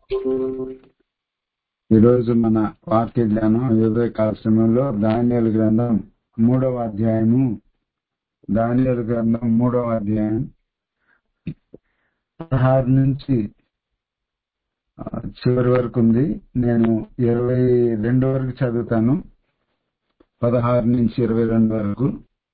ఈరోజు మన వాక్య జ్ఞానం ఉదయ కాల సమయంలో దానియేలు గ్రంథం 3వ అధ్యాయము. దానియేలు గ్రంథం 3వ అధ్యాయం 16 నుంచి చివరి వరకు ఉంది. నేను 22 వరకు చదువుతాను. 16 నుంచి 22 వరకు.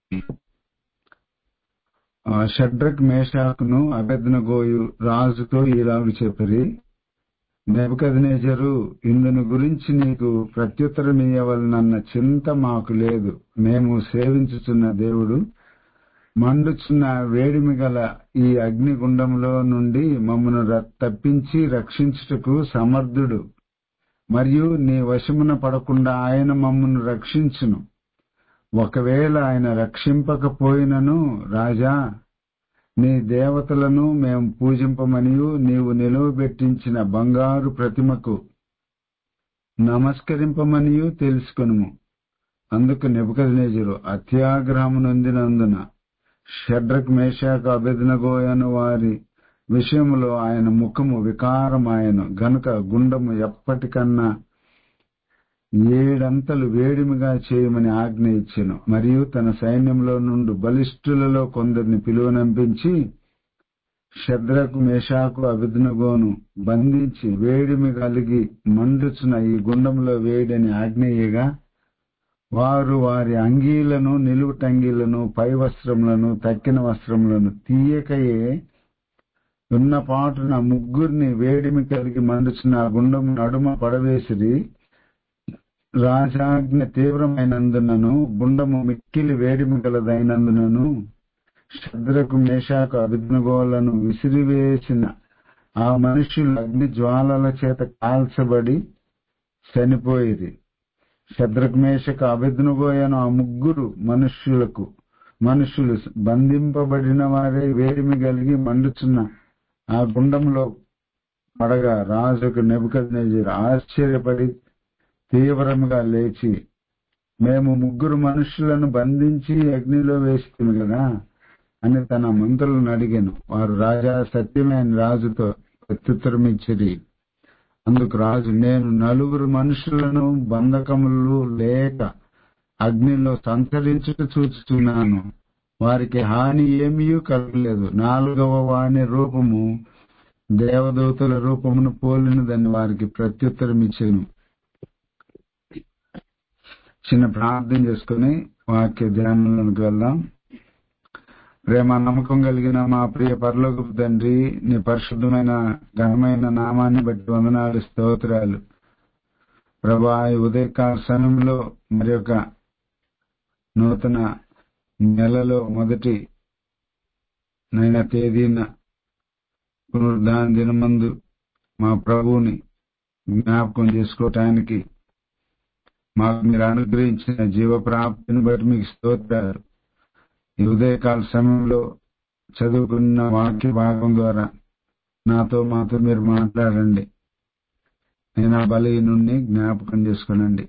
షడ్రక్ మేషాకును అబేద్నెగోయు రాజుతో ఇలాగ చెప్పిరి, నెబుకద్నెజరు, ఇందును గురించి నీకు ప్రత్యుత్తరం ఇయ్యవలనన్న చింత మాకు లేదు. మేము సేవించుచున్న దేవుడు మండుచున్న వేడిమి గల ఈ అగ్నిగుండంలో నుండి మమ్మను తప్పించి రక్షించుటకు సమర్థుడు. మరియు నీ వశమున పడకుండా ఆయన మమ్మను రక్షించును. ఒకవేళ ఆయన రక్షింపకపోయినను రాజా, నీ దేవతలను మేము పూజింపమనియు నీవు నిలువబెట్టించిన బంగారు ప్రతిమకు నమస్కరింపమనియు తెలుసుకొనుము. అందుకు నెబుకద్నెజరు అత్యాగ్రహము నొందినందున షడ్రక్ మేషాకు అబేద్నెగోయను వారి విషయములో ఆయన ముఖము వికారమాయెను గనుక గుండము ఎప్పటికన్నా 7 అంతలు వేడిమిగా చేయమని ఆజ్ఞ ఇచ్చెను. మరియు తన సైన్యంలో నుండి బలిష్ఠులలో కొందరిని పిలువనంపించి షద్రకు మేషాకు అబేద్నెగోను బంధించి వేడిమి కలిగి మండుచున్న ఈ గుండంలో వేయడని ఆజ్ఞేయగా, వారు వారి అంగీలను, నిలువుటంగీలను, పై వస్త్రములను, తక్కిన వస్త్రములను తీయకయే ఉన్న పాటున ముగ్గురిని వేడిమి కలిగి మండుచున్న గుండము నడుమ పడవేసిరి. రాజాజ్ఞ తీవ్రమైనందునను గుండము మిక్కిలి వేడిమి గలదైనందునను షద్రకు మేషాకు అబేద్నెగోలను విసిరివేసిన ఆ మనుష్యులు అగ్ని జ్వాలల చేత కాల్చబడి చనిపోయిరి. షద్రకు మేషాకు అబేద్నెగోయను ఆ ముగ్గురు మనుష్యులు బంధింపబడిన వారే వేడిమి కలిగి మండుచున్న ఆ గుండంలో పడగా రాజుకు నెబుకద్నెజరు ఆశ్చర్యపడి తీవ్రముగా లేచి, మేము ముగ్గురు మనుషులను బంధించి అగ్నిలో వేసితిమి కదా అని తన మంత్రులను అడిగాను. వారు రాజా సత్యమే అని రాజుతో ప్రత్యుత్తరమిచ్చిరి. అందుకు రాజు, నేను 4 మనుషులను బంధకములు లేక అగ్నిలో సంచరించుట చూచుచున్నాను. వారికి హాని ఏమీ కలగలేదు. 4వ వాని రూపము దేవదూతల రూపమును పోలినదని వారికి ప్రత్యుత్తరమిచ్చాను. చిన్న ప్రార్థన చేసుకుని వాక్య ధ్యానంలోకి వెళ్దాం. ప్రేమ నమ్మకం కలిగిన మా ప్రియ పరలోకపు తండ్రి, నీ పరిశుద్ధమైన ఘనమైన నామాన్ని బట్టి వందనాలు, స్తోత్రాలు ప్రభా. ఈ ఉదయకాల సమయంలో మరి యొక్క నూతన నెలలో మొదటి తేదీన పునరుద్ధాన దినమందు మా ప్రభువుని జ్ఞాపకం చేసుకోవటానికి మాకు మీరు అనుగ్రహించిన జీవప్రాప్తిని బట్టి మీకు స్తోత్రాలు. ఈ ఉదయకాల సమయంలో చదువుకున్న వాక్య భాగం ద్వారా మాతో మీరు మాట్లాడండి. నేను ఆ బలహీనుణ్ణి జ్ఞాపకం చేసుకునండి.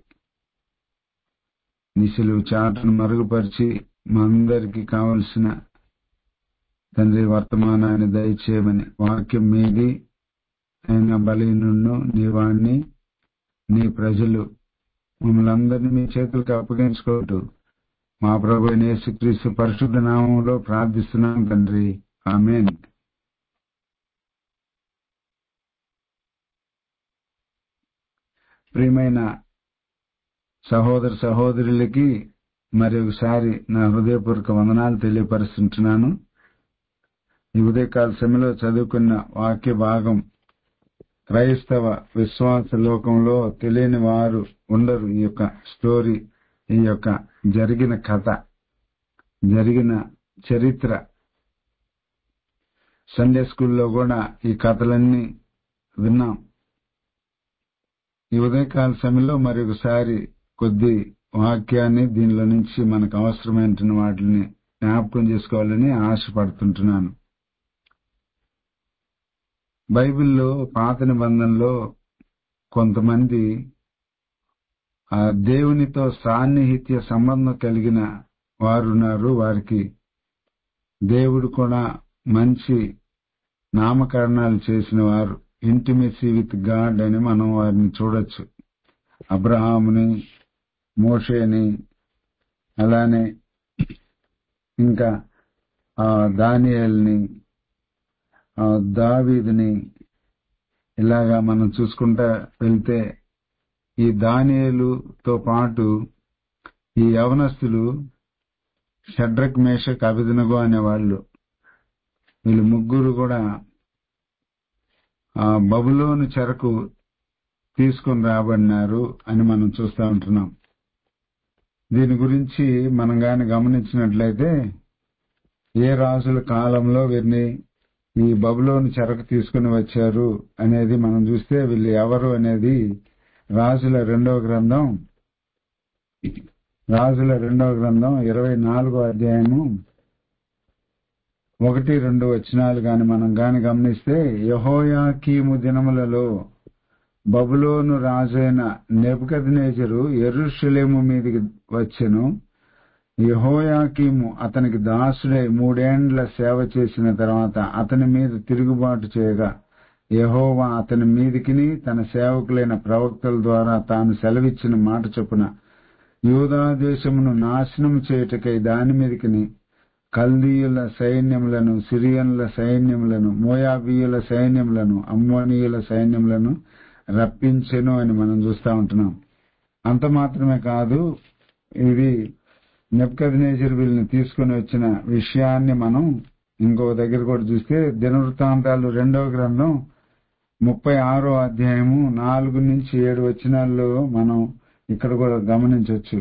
నీ సిలువ చాటును మరుగుపరిచి మా అందరికీ కావలసిన తండ్రి వర్తమానాన్ని దయచేయమని, వాక్యం మీది అయిన బలహీనుణ్ణు నీ వాణ్ణి, నీ ప్రజలు మమ్మల్ని అందరినీ మీ చేతులకు అప్పగించుకోవటం మా ప్రభు యేసుక్రీస్తు పరిశుద్ధ నామంలో ప్రార్థిస్తున్నాం తండ్రి, ఆమేన్. ప్రియమైన సహోదర సహోదరులకి మరి ఒకసారి నా హృదయపూర్వక వందనాలు తెలియపరుస్తుంటున్నాను. ఈ ఉదయకాల సమయంలో చదువుకున్న వాక్య భాగం క్రైస్తవ విశ్వాస లోకంలో తెలియని వారు ఉండరు. ఈ యొక్క స్టోరీ, ఈ యొక్క జరిగిన కథ, జరిగిన చరిత్ర సండే స్కూల్లో కూడా ఈ కథలన్నీ విన్నాం. ఈ ఉదయకాల సమయంలో మరి ఒకసారి కొద్ది వాక్యాన్ని దీనిలో నుంచి మనకు అవసరమైన వాటిని జ్ఞాపకం చేసుకోవాలని ఆశపడుతుంటున్నాను. బైబిల్లో పాత నిబంధనలో కొంతమంది ఆ దేవునితో సాన్నిహిత్య సంబంధం కలిగిన వారున్నారు. వారికి దేవుడు కూడా మంచి నామకరణాలు చేసిన వారు. ఇంటిమెసీ విత్ గాడ్ అని మనం వారిని చూడొచ్చు. అబ్రహాముని, మోషేని, అలానే ఇంకా దానియేలుని, దావీదుని, ఇలాగా మనం చూసుకుంటా వెళ్తే ఈ దానియేలుతో పాటు ఈ యవనస్తులు షడ్రక్, మేషక్, అబేద్నెగో అనేవాళ్ళు, వీళ్ళు ముగ్గురు కూడా బబులోను చెరకు తీసుకుని రాబడినారు అని మనం చూస్తూ ఉంటున్నాం. దీని గురించి మనం గాని గమనించినట్లయితే ఏ రాజుల కాలంలో వీరిని ఈ బబులోను చెరకు తీసుకుని వచ్చారు అనేది మనం చూస్తే వీళ్ళు ఎవరు అనేది రాజుల రెండవ గ్రంథం 24వ అధ్యాయము 1-2 వచనాలు గాని మనం గాని గమనిస్తే, యెహోయాకీము దినములలో బబులోను రాజైన నెబుకద్నెజరు యెరూషలేము మీదికి వచ్చెను. యెహోయాకీము అతనికి దాసుడై 3 ఏండ్ల సేవ చేసిన తర్వాత అతని మీద తిరుగుబాటు చేయగా, యెహోవా అతని మీదికిని తన సేవకులైన ప్రవక్తల ద్వారా తాను సెలవిచ్చిన మాట చొప్పున యూదా దేశమును నాశనం చేయుటకై దాని మీదికిని కల్దీయుల సైన్యములను, సిరియన్ల సైన్యములను, మోయాబీయుల సైన్యములను, అమ్మోనీయుల సైన్యములను రప్పించెను అని మనం చూస్తూ ఉంటున్నాం. అంత మాత్రమే కాదు, ఇది నెబుకద్నెజరు వీళ్ళని తీసుకుని వచ్చిన విషయాన్ని మనం ఇంకో దగ్గర కూడా చూస్తే దినవృత్తాంతాలు 2వ గ్రంథం 36వ అధ్యాయము 4-7 వచనాల్లో మనం ఇక్కడ కూడా గమనించవచ్చు.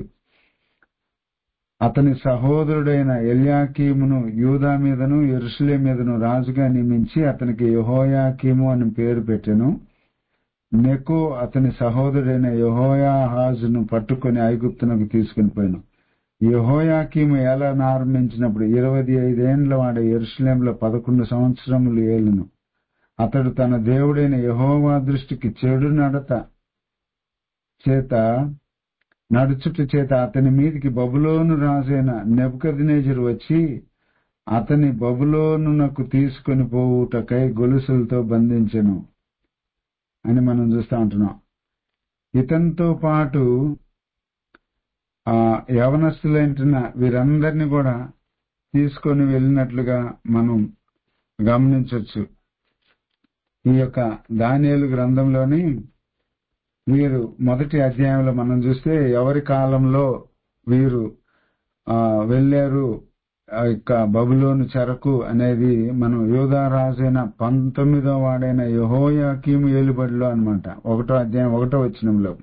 అతని సహోదరుడైన ఎల్యాకీమును యూదా మీదను యెరూషలేము మీదను రాజుగా నియమించి అతనికి యెహోయాకీము అని పేరు పెట్టెను. నెకో అతని సహోదరుడైన యెహోయాహాజును పట్టుకుని ఐగుప్తునకు తీసుకుని పోయాను. యెహోయాకీము ఏలన ఆరంభించినప్పుడు 25 ఏండ్ల వాడ యెరూషలేములో 11 సంవత్సరములు ఏలును. అతడు తన దేవుడైన యెహోవా దృష్టికి చెడు నడుచుట చేత అతని మీదికి బబులోను రాజైన నెబుకద్నెజరు వచ్చి అతని బబులోనునకు తీసుకుని పోవుటకై గొలుసులతో బంధించెను అని మనం చూస్తూ ఉంటున్నాం. ఇతనితో పాటు యవనస్తులైన వీరందరినీ కూడా తీసుకొని వెళ్ళినట్లుగా మనం గమనించవచ్చు. ఈ యొక్క దానియేలు గ్రంథంలోని వీరు మొదటి అధ్యాయంలో మనం చూస్తే ఎవరి కాలంలో వీరు వెళ్ళారు బబులోను చెరకు అనేది మనం యూదా రాజైన 19వ వాడైన యెహోయాకీము ఏలుబడిలో అన్నమాట. 1వ అధ్యాయం 1వ వచనంలో.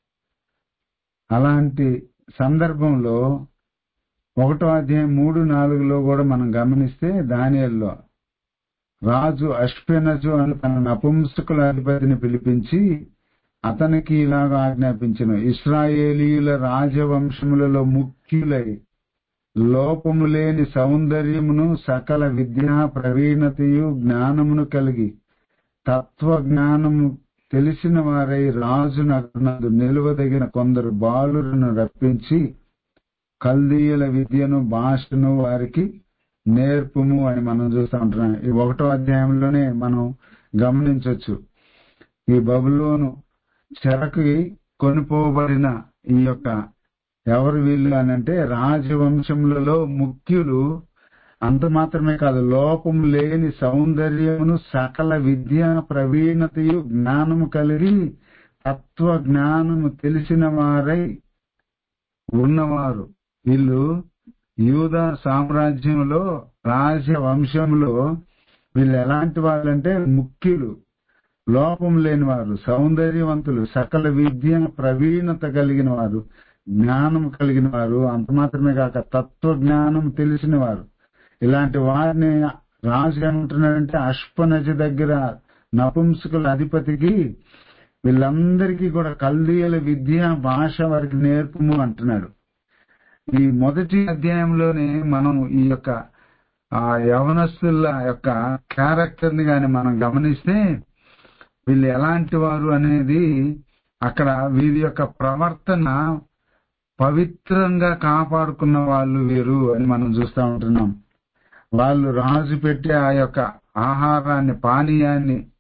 అలాంటి సందర్భంలో 1వ అధ్యాయం 3-4లో కూడా మనం గమనిస్తే దానియేలులో రాజు అష్పెనజు అని తన నపుంసకుల అధిపతిని పిలిపించి అతనికి ఇలాగా ఆజ్ఞాపించెను, ఇశ్రాయేలీయుల రాజవంశములలో ముఖ్యులై లోపము లేని సౌందర్యమును సకల విద్యా ప్రవీణతయు జ్ఞానమును కలిగి తత్వజ్ఞానము తెలిసిన వారై రాజు నగరునందు నిలువదగిన కొందరు బాలులను రప్పించి కల్దీయుల విద్యను భాషను వారికి నేర్పుము అని మనం చూస్తూ ఉంటున్నాం. ఈ 1వ అధ్యాయంలోనే మనం గమనించవచ్చు. ఈ బబులోను చెరకి కొనుపోబడిన ఈ యొక్క ఎవరు వీళ్ళు అని అంటే రాజవంశములలో ముఖ్యులు. అంత మాత్రమే కాదు, లోపం లేని సౌందర్యమును సకల విద్యా ప్రవీణతయు జ్ఞానము కలిగి తత్వ జ్ఞానము తెలిసిన వారై ఉన్నవారు. వీళ్ళు యూదా సామ్రాజ్యంలో రాజవంశంలో వీళ్ళు ఎలాంటి వాళ్ళంటే ముఖ్యులు, లోపం లేని వారు, సౌందర్యవంతులు, సకల విద్య ప్రవీణత కలిగిన వారు, జ్ఞానం కలిగిన వారు. అంత మాత్రమే కాక తత్వ జ్ఞానం తెలిసిన వారు. ఇలాంటి వారిని రాజు ఏమంటున్నాడంటే అష్పనజ దగ్గర నపుంసకుల అధిపతికి వీళ్ళందరికీ కూడా కల్దీయుల విద్య భాష వారికి నేర్పుము అంటున్నాడు. ఈ మొదటి అధ్యాయంలోనే మనం ఈ యొక్క యవనస్తుల యొక్క క్యారెక్టర్ ని గాని మనం గమనిస్తే వీళ్ళు ఎలాంటి వారు అనేది అక్కడ వీరి యొక్క ప్రవర్తన పవిత్రంగా కాపాడుకున్న వాళ్ళు వీరు అని మనం చూస్తూ ఉంటున్నాం. వాళ్ళు రాజు పెట్టే ఆ యొక్క ఆహారాన్ని, పానీయాన్ని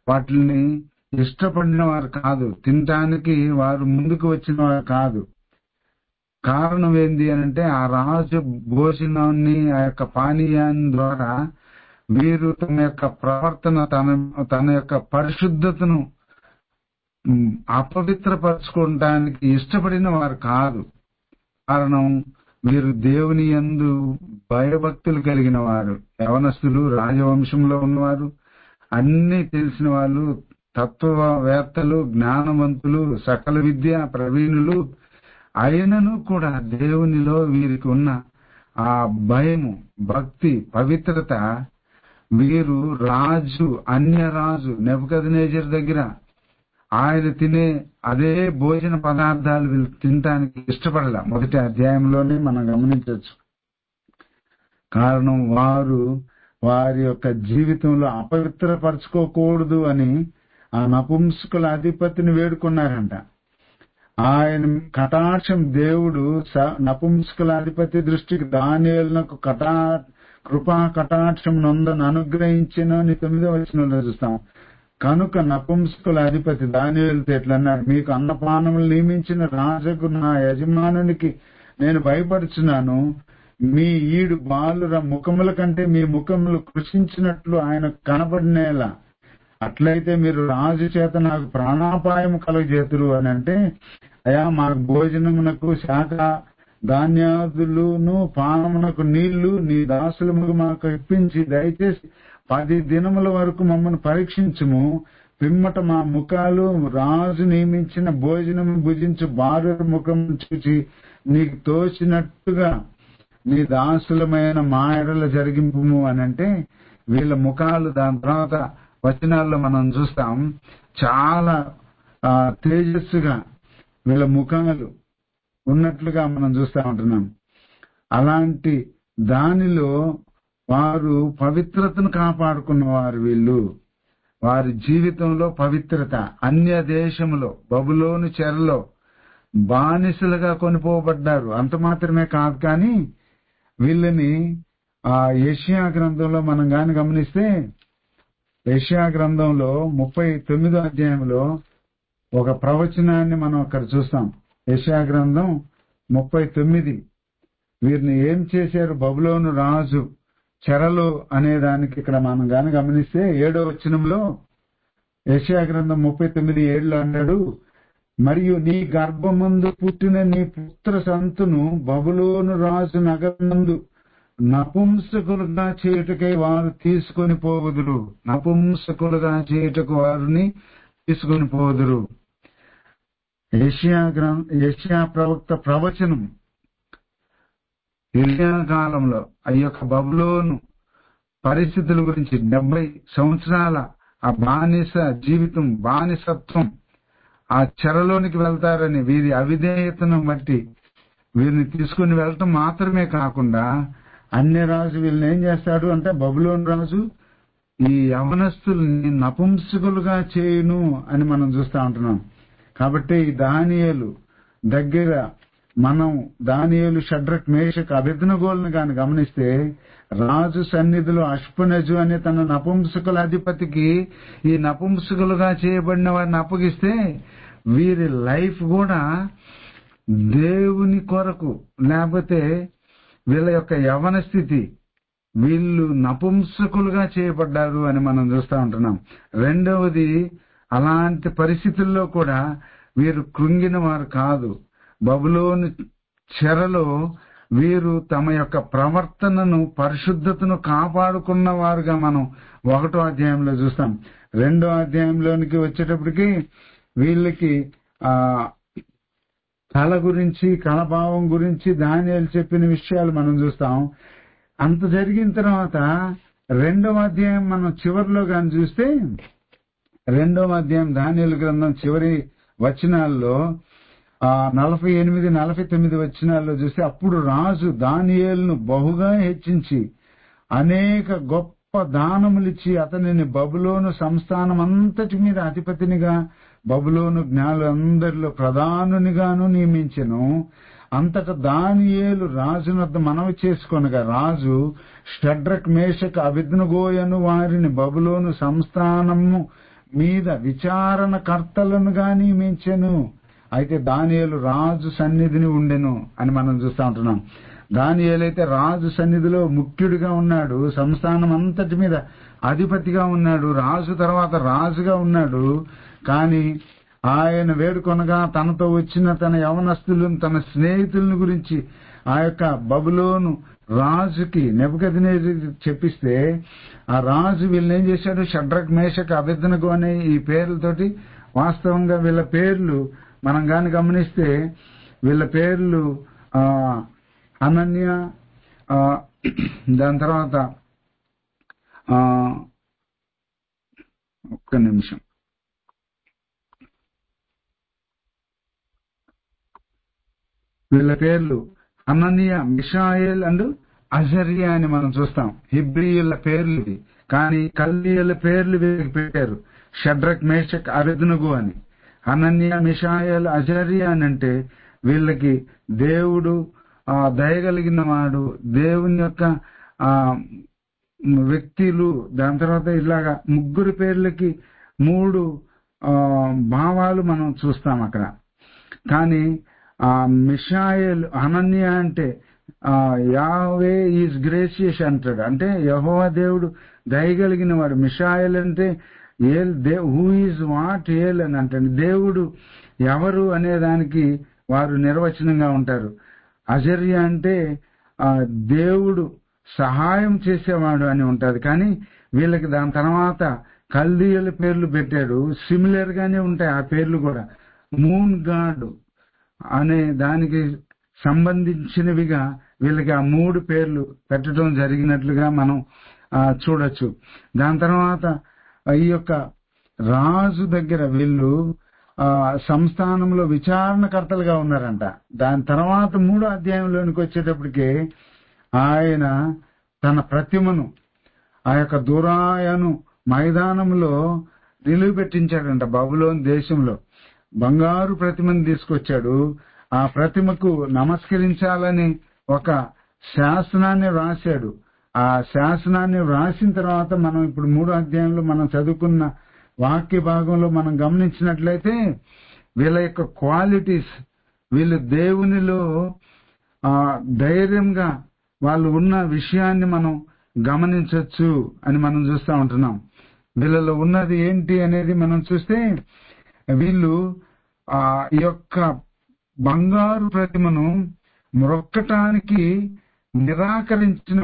వాటిని ఇష్టపడిన వారు కాదు, తినటానికి వారు ముందుకు వచ్చిన వారు కాదు. కారణం ఏంది అనంటే ఆ రాజు భోజనాన్ని, ఆ యొక్క పానీయాన్ని ద్వారా వీరు తన యొక్క ప్రవర్తన, తన యొక్క పరిశుద్ధతను అపవిత్రపరచుకోవడానికి ఇష్టపడిన వారు కాదు. కారణం, వీరు దేవుని యందు భయభక్తులు కలిగిన వారు, యవనస్తులు, రాజవంశంలో ఉన్నవారు, అన్ని తెలిసిన వాళ్ళు, తత్వవేత్తలు, జ్ఞానవంతులు, సకల విద్య ప్రవీణులు అయినను కూడా దేవునిలో వీరికి ఉన్న ఆ భయము, భక్తి, పవిత్రత వీరు అన్యరాజు నెబుకద్నెజరు దగ్గర ఆయన తినే అదే భోజన పదార్థాలు వీళ్ళు తినటానికి ఇష్టపడాల. మొదటి అధ్యాయంలోనే మనం గమనించవచ్చు. కారణం, వారి యొక్క జీవితంలో అపవిత్రపరచుకోకూడదు అని ఆ నపుంసకుల అధిపతిని వేడుకున్నారంట. ఆయన కటాక్షం, దేవుడు నపుంసకుల అధిపతి దృష్టికి దానియేలునకు కృపా కటాక్షం నొందని అనుగ్రహించిన 9వ వచనంలో చూస్తాం. కనుక నపుంసకుల అధిపతి దానియేలుతో ఎట్లన్నాడు, మీకు అన్నపానములు నియమించిన రాజుకు నా యజమానునికి నేను భయపడుచున్నాను. మీ ఈడు బాలుర ముఖముల కంటే మీ ముఖములు కృషించినట్లు ఆయన కనబడినేలా. అట్లయితే మీరు రాజు చేత నాకు ప్రాణాపాయము కలుగజేతురు అని అంటే, అయా మాకు భోజనమునకు శాఖ ధాన్యాదులును పానమునకు నీళ్లు నీ దాసులముకు మాకు ఇప్పించి దయచేసి 10 దినముల వరకు మమ్మల్ని పరీక్షించుము. పిమ్మట మా ముఖాలు రాజు నియమించిన భోజనము భుజించు బాలుర ముఖం చూచి నీకు తోచినట్టుగా నీ దాసులమైన మా ఎడల జరిగింపుము అని అంటే, వీళ్ళ ముఖాలు దాని తర్వాత వచనాల్లో మనం చూస్తాం చాలా తేజస్సుగా వీళ్ళ ముఖాలు ఉన్నట్లుగా మనం చూస్తూ ఉంటున్నాం. అలాంటి దానిలో వారు పవిత్రతను కాపాడుకున్నవారు. వారి జీవితంలో పవిత్రత, అన్య దేశంలో బబులోను చెరలో బానిసలుగా కొనిపోబడ్డారు. అంత మాత్రమే కాదు, కానీ వీళ్ళని యెషయా గ్రంథంలో మనం గాని గమనిస్తే, యెషయా గ్రంథంలో 39వ అధ్యాయంలో ఒక ప్రవచనాన్ని మనం అక్కడ చూస్తాం. యెషయా గ్రంథం 39. వీరిని ఏం చేశారు బబులోను రాజు చెరలో అనేదానికి ఇక్కడ మనం గాని గమనిస్తే 7వ వచనంలో యెషయా గ్రంథం 39:7 అన్నాడు, మరియు నీ గర్భమందు పుట్టిన నీ పుత్ర సంతును బబులోను రాజు నగరమందు నపుంసకులుగా చేయుటకై వారు తీసుకొని పోవుదురు. నపుంసకులుగా చేయుటకు వారిని తీసుకొని పోదురు. యెషయా ప్రవక్త ప్రవచనం ఎలియా కాలంలో ఆ యొక్క బబులోను పరిస్థితుల గురించి, 70 సంవత్సరాల ఆ బానిస జీవితం, బానిసత్వం, ఆ చెరలోనికి వెళ్తారని వీరి అవిధేయతను బట్టి వీరిని తీసుకుని వెళ్ళటం మాత్రమే కాకుండా, అన్యరాజు వీళ్ళని ఏం చేస్తాడు అంటే, బబులోను రాజు ఈ యవనస్తుల్ని నపుంసకులుగా చేయును అని మనం చూస్తూ ఉంటున్నాం. కాబట్టి ఈ దానియేలు దగ్గర మనం దానియేలు, షడ్రక్, మేషక్, అబేద్నెగోలను గాని గమనిస్తే, రాజు సన్నిధిలో అష్పెనజు అనే తన నపుంసకుల అధిపతికి ఈ నపుంసకులుగా చేయబడిన వారిని అప్పగిస్తే, వీరి లైఫ్ కూడా దేవుని కొరకు, లేకపోతే వీళ్ళ యొక్క యవన స్థితి, వీళ్ళు నపుంసకులుగా చేయబడ్డారు అని మనం చూస్తూ ఉంటున్నాం. రెండవది, అలాంటి పరిస్థితుల్లో కూడా వీరు కృంగిన వారు కాదు. బబులోను చెరలో వీరు తమ యొక్క ప్రవర్తనను, పరిశుద్ధతను కాపాడుకున్న వారుగా మనం 1వ అధ్యాయంలో చూస్తాం. 2వ అధ్యాయంలోనికి వచ్చేటప్పటికి వీళ్ళకి కళ గురించి, కళభావం గురించి దానియేలు చెప్పిన విషయాలు మనం చూస్తాం. అంత జరిగిన తర్వాత 2వ అధ్యాయం మనం చివరిలో కానీ చూస్తే, 2వ అధ్యాయం దానియేలు గ్రంథం చివరి వచనాల్లో 48, 49 వచనాల్లో చూస్తే, అప్పుడు రాజు దానియేలును బహుగా హెచ్చించి అనేక గొప్ప దానములిచ్చి అతనిని బబులోను సంస్థానం అంతటి మీద అధిపతినిగా, బబులోను జ్ఞానులందరిలో ప్రధానునిగాను నియమించెను. అంతట దానియేలు రాజునొద్ద మనవి చేసుకొనగా, రాజు షడ్రక్, మేషక్, అబేద్నెగోయను వారిని బబులోను సంస్థానము మీద విచారణకర్తలను నియమించెను. అయితే దానియేలు రాజు సన్నిధిని ఉండెను అని మనం చూస్తూ ఉంటున్నాం. దానియేలు అయితే రాజు సన్నిధిలో ముఖ్యుడిగా ఉన్నాడు, సంస్థానం అంతటి మీద అధిపతిగా ఉన్నాడు, రాజు తర్వాత రాజుగా ఉన్నాడు. కానీ ఆయన వేడుకొనగా తనతో వచ్చిన తన యవనస్తులను, తన స్నేహితులను గురించి ఆ యొక్క బబులోను రాజుకి నెబుకద్నెజరుకి చెప్పిస్తే ఆ రాజు వీళ్ళని ఏం చేశాడు, షడ్రక్ మేషక్ అబేద్నెగో అనే ఈ పేర్లతోటి, వాస్తవంగా వీళ్ళ పేర్లు మనం గాని గమనిస్తే వీళ్ళ పేర్లు అనన్య, దాని తర్వాత ఒక్క నిమిషం, వీళ్ళ పేర్లు అనన్య, మిషాయేల్ అండ్ అజర్యా అని మనం చూస్తాం. హిబ్రీయుల పేర్లు ఇవి. కానీ కల్దీయుల పేర్లు వీళ్ళకి పెట్టారు, షడ్రక్ మేషక్ అబేద్నెగో అని. అనన్య, మిషాయేల్, అజర్యా అని అంటే వీళ్ళకి దేవుడు దయగలిగిన వాడు, దేవుని యొక్క వ్యక్తులు. దాని తర్వాత ఇలాగా ముగ్గురు పేర్లకి 3 భావాలు మనం చూస్తాం అక్కడ. కానీ మిషాయేల్, అనన్య అంటే యాహ్వే ఈజ్ గ్రేషియస్ అంటాడు, అంటే యెహోవా దేవుడు దయగలిగిన వాడు. మిషాయేల్ అంటే హూ ఈజ్ వాట్ ఏల్ అని అంటాడు, దేవుడు ఎవరు అనే దానికి వారు నిర్వచనంగా ఉంటారు. అజర్య అంటే దేవుడు సహాయం చేసేవాడు అని ఉంటది. కానీ వీళ్ళకి దాని తర్వాత కల్దీయుల పేర్లు పెట్టాడు, సిమిలర్ గానే ఉంటాయి ఆ పేర్లు కూడా. మూన్ గాడ్ అనే దానికి సంబంధించినవిగా వీళ్ళకి ఆ 3 పేర్లు పెట్టడం జరిగినట్లుగా మనం చూడొచ్చు. దాని తర్వాత ఈ యొక్క రాజు దగ్గర వీళ్ళు సంస్థానంలో విచారణకర్తలుగా ఉన్నారంట. దాని తర్వాత 3వ అధ్యాయంలోనికి వచ్చేటప్పటికి ఆయన తన ప్రతిమను ఆ యొక్క దురాయను మైదానంలో నిలువబెట్టించాడంట. బబులోను దేశంలో బంగారు ప్రతిమను తీసుకొచ్చాడు. ఆ ప్రతిమకు నమస్కరించాలని ఒక శాసనాన్ని రాశాడు. ఆ శాసనాన్ని రాసిన తర్వాత మనం ఇప్పుడు 3వ అధ్యాయంలో మనం చదువుకున్న వాక్య భాగంలో మనం గమనించినట్లయితే వీళ్ళ యొక్క క్వాలిటీస్, వీళ్ళు దేవునిలో ధైర్యంగా వాళ్ళు ఉన్న విషయాన్ని మనం గమనించవచ్చు అని మనం చూస్తూ ఉంటున్నాం. వీళ్ళలో ఉన్నది ఏంటి అనేది మనం చూస్తే వీళ్ళు ఈ యొక్క బంగారు ప్రతిమను మ్రొక్కటానికి నిరాకరించిన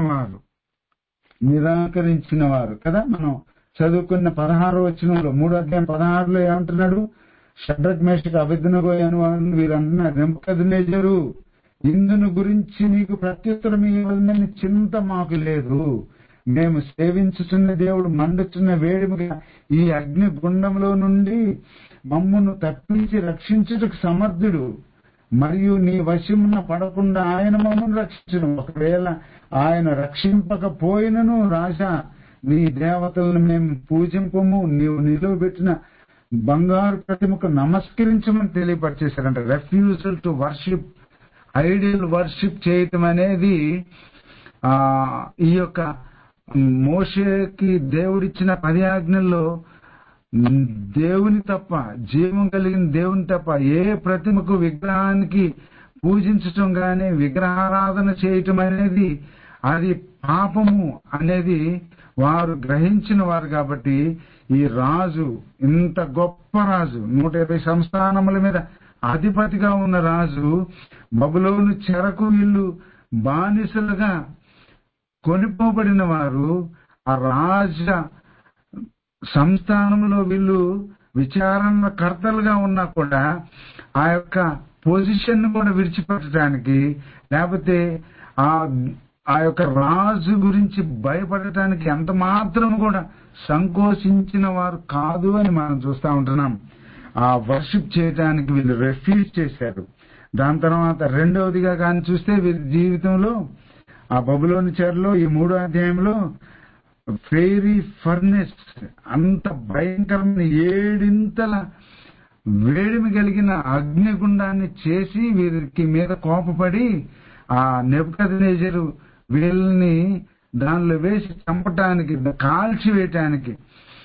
వారు కదా. మనం చదువుకున్న 16వ వచనంలో 3వ అధ్యాయం 16లో ఏమంటున్నాడు, షడ్రక్ మేషక్ అబేద్నెగో అని వాళ్ళు వీరంటున్నారు, నెబుకద్నెజరు ఇందును గురించి నీకు ప్రత్యుత్తరం ఇవ్వాలని చింత మాకు లేదు. మేము సేవించుచున్న దేవుడు మండుచున్న వేడిమిగా ఈ అగ్ని గుండంలో నుండి మమ్మును తప్పించి రక్షించుటకు సమర్థుడు. మరియు నీ వశమున పడకుండా ఆయన మమ్మల్ని రక్షించును. ఒకవేళ ఆయన రక్షింపకపోయినను రాజా, నీ దేవతలను మేము పూజింపము, నీవు నిలువబెట్టిన బంగారు ప్రతిమకు నమస్కరించమని తెలియపరిచేశారంట. Refusal to worship, idol worship చేయటం అనేది ఈ యొక్క మోషేకి దేవుడిచ్చిన 10 ఆజ్ఞల్లో దేవుని తప్ప, జీవం కలిగిన దేవుని తప్ప ఏ ప్రతిమకు, విగ్రహానికి పూజించటం గాని విగ్రహారాధన చేయటం అనేది అది పాపము అనేది వారు గ్రహించిన వారు. కాబట్టి ఈ రాజు, ఇంత గొప్ప రాజు, 120 సంస్థానముల మీద అధిపతిగా ఉన్న రాజు, బబులోను చెరకు వీళ్ళు బానిసలుగా కొనిపోబడిన వారు, ఆ రాజ సంస్థానంలో వీళ్ళు విచారణకర్తలుగా ఉన్నా కూడా ఆ యొక్క పొజిషన్ కూడా విడిచిపెట్టడానికి, లేకపోతే ఆ యొక్క రాజు గురించి భయపడటానికి ఎంత మాత్రం కూడా సంకోచించిన వారు కాదు అని మనం చూస్తూ ఉంటున్నాం. ఆ వర్షిప్ చేయడానికి వీళ్ళు రెఫ్యూజ్ చేశారు. దాని తర్వాత రెండవదిగా కానీ చూస్తే వీరి జీవితంలో ఆ బబులోను చెరలో ఈ 3వ అధ్యాయంలో ఫెయిరీ ఫర్నెస్, అంత భయంకరమైన 7 వేడిమి కలిగిన అగ్నిగుండాన్ని చేసి వీరికి మీద కోపపడి ఆ నెబుకద్నెజరు వీళ్ళని దానిలో వేసి చంపటానికి, కాల్చివేయటానికి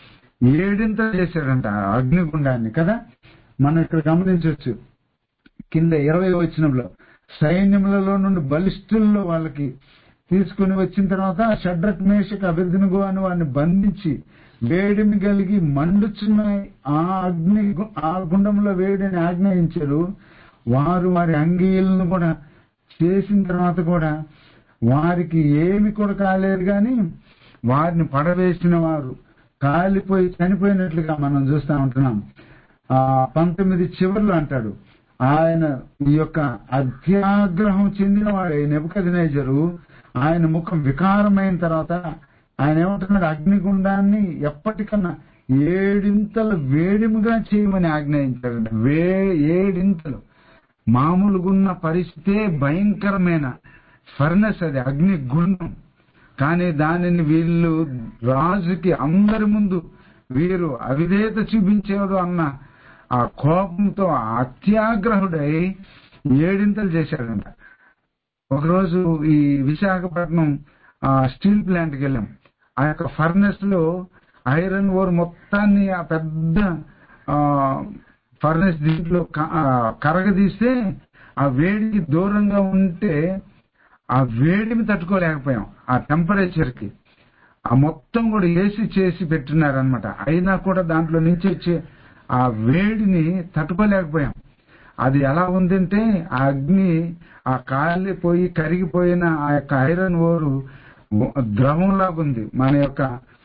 ఏడింతలు చేశాడంట ఆ అగ్నిగుండాన్ని కదా. మనం ఇక్కడ గమనించవచ్చు కింద 20వ వచనంలో, సైన్యములలో నుండి బలిష్ఠుల్లో వాళ్ళకి తీసుకుని వచ్చిన తర్వాత షడ్రక్ మేషక్ అబేద్నెగో అని వారిని బంధించి వేడిమి కలిగి మండుచున్న ఆ గుండంలో వేడిని ఆజ్ఞాయించారు. వారు వారి అంగీలను కూడా చేసిన తర్వాత కూడా వారికి ఏమి కూడా కాలేదు, కానీ వారిని పడవేసిన వారు కాలిపోయి చనిపోయినట్లుగా మనం చూస్తూ ఉంటున్నాం. 19 చివర్లో అంటాడు, ఆయన ఈ యొక్క అత్యాగ్రహం చెందినవాడే నెబుకద్నెజరు, ఆయన ముఖం వికారమైన తర్వాత ఆయన ఏమంటున్నాడు, అగ్నిగుండాన్ని ఎప్పటికన్నా 7 ఇంతలు వేడిముగా చేయమని ఆజ్ఞాయించాడు. 7 ఇంతలు మామూలుగున్న పరిస్థితే భయంకరమైన ఫర్నెస్, అది అగ్నిగుండం. కానీ దానిని వీళ్ళు రాజుకి అందరి ముందు వీరు అవిధేయత చూపించేవాడు అన్న ఆ కోపంతో అత్యాగ్రహుడై 7 ఇంతలు చేశాడంట. ఒకరోజు ఈ విశాఖపట్నం స్టీల్ ప్లాంట్కి వెళ్ళాం. ఆ యొక్క ఫర్నెస్ లో ఐరన్ ఓర్ మొత్తాన్ని ఆ పెద్ద ఫర్నెస్ దీంట్లో కరగదీస్తే ఆ వేడికి దూరంగా ఉంటే ఆ వేడిని తట్టుకోలేకపోయాం. ఆ టెంపరేచర్ కి ఆ మొత్తం కూడా ఏసీ చేసి పెట్టున్నారనమాట. అయినా కూడా దాంట్లో నుంచి వచ్చే ఆ వేడిని తట్టుకోలేకపోయాం. అది ఎలా ఉందంటే ఆ అగ్ని ఆ కాలిపోయి కరిగిపోయిన ఆ యొక్క ఐరన్ ఓరు ద్రవంలాగా ఉంది. మన యొక్క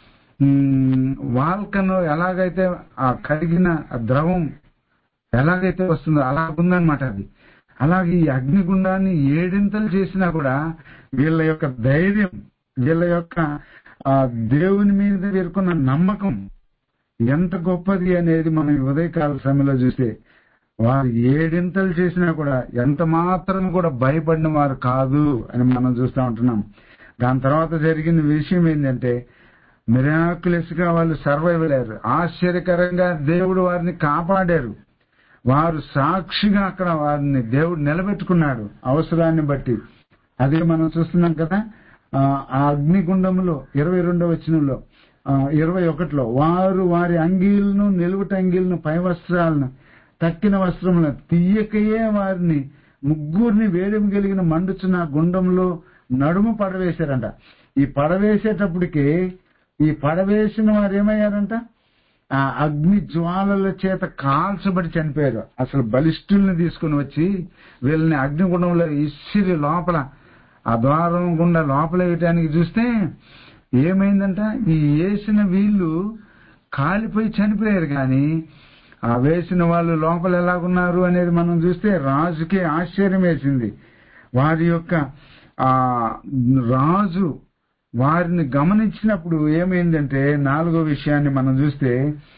వాల్కన్ ఎలాగైతే ఆ కరిగిన ద్రవం ఎలాగైతే వస్తుందో అలాగుందనమాట అది. అలాగే ఈ అగ్నిగుండాన్ని 7 ఇంతలు చేసినా కూడా వీళ్ళ యొక్క ధైర్యం, వీళ్ళ యొక్క దేవుని మీద వీరుకున్న నమ్మకం ఎంత గొప్పది అనేది మనం ఉదయకాల సమయంలో చూస్తే, వారు 7 ఇంతలు చేసినా కూడా ఎంత మాత్రం కూడా భయపడిన వారు కాదు అని మనం చూస్తూ ఉంటున్నాం. దాని తర్వాత జరిగిన విషయం ఏంటంటే, మిరాక్యులస్ గా వాళ్ళు సర్వైవ్ అయ్యారు. ఆశ్చర్యకరంగా దేవుడు వారిని కాపాడారు. వారు సాక్షిగా అక్కడ వారిని దేవుడు నిలబెట్టుకున్నాడు అవసరాన్ని బట్టి. అదే మనం చూస్తున్నాం కదా. ఆ అగ్నిగుండంలో 22వ వచనంలో 21లో, వారు వారి అంగీలను నిలువుట అంగీలను పై వస్త్రాలను తక్కిన వస్త్రములను తీయకయే వారిని ముగ్గురిని వేడిమి కలిగిన మండుచున్న గుండంలో నడుము పడవేశారంట. ఈ పడవేసేటప్పటికి ఈ పడవేసిన వారు ఏమయ్యారంట, ఆ అగ్ని జ్వాలల చేత కాల్చబడి చనిపోయారు. అసలు బలిష్ఠుల్ని తీసుకుని వచ్చి వీళ్ళని అగ్నిగుండంలో ఇసిరి లోపల ఆ ద్వారం గుండా లోపల వేయటానికి చూస్తే ఏమైందంట, ఈ వేసిన వీళ్ళు కాలిపోయి చనిపోయారు. కానీ ఆ వేసిన వాళ్ళు లోపల ఎలాగున్నారు అనేది మనం చూస్తే రాజుకే ఆశ్చర్యం వేసింది. వారి యొక్క రాజు వారిని గమనించినప్పుడు ఏమైందంటే, 4వ విషయాన్ని మనం చూస్తే,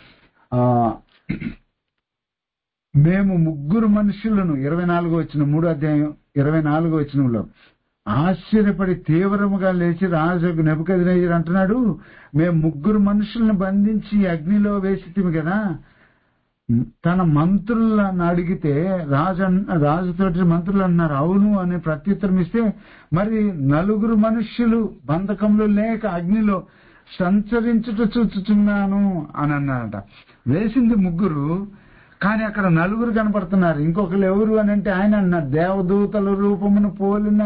మేము ముగ్గురు మనుషులను 24వ వచనం 3వ అధ్యాయం 24వ వచనంలో ఆశ్చర్యపడి తీవ్రముగా లేచి రాజు నెబుకద్నెజరు అంటున్నాడు, మేము ముగ్గురు మనుషులను బంధించి అగ్నిలో వేసితిమి కదా. తన మంత్రులను అడిగితే రాజుతోటి మంత్రులు అన్నారు అవును అని ప్రత్యుత్తరం ఇస్తే, మరి 4 మనుష్యులు బంధకంలో లేక అగ్నిలో సంచరించుట చూచుచున్నాను అని అన్నారట. వేసింది 3, కానీ అక్కడ 4 కనపడుతున్నారు. ఇంకొకరు ఎవరు అని అంటే ఆయన అన్నారు, దేవదూతల రూపమును పోలిన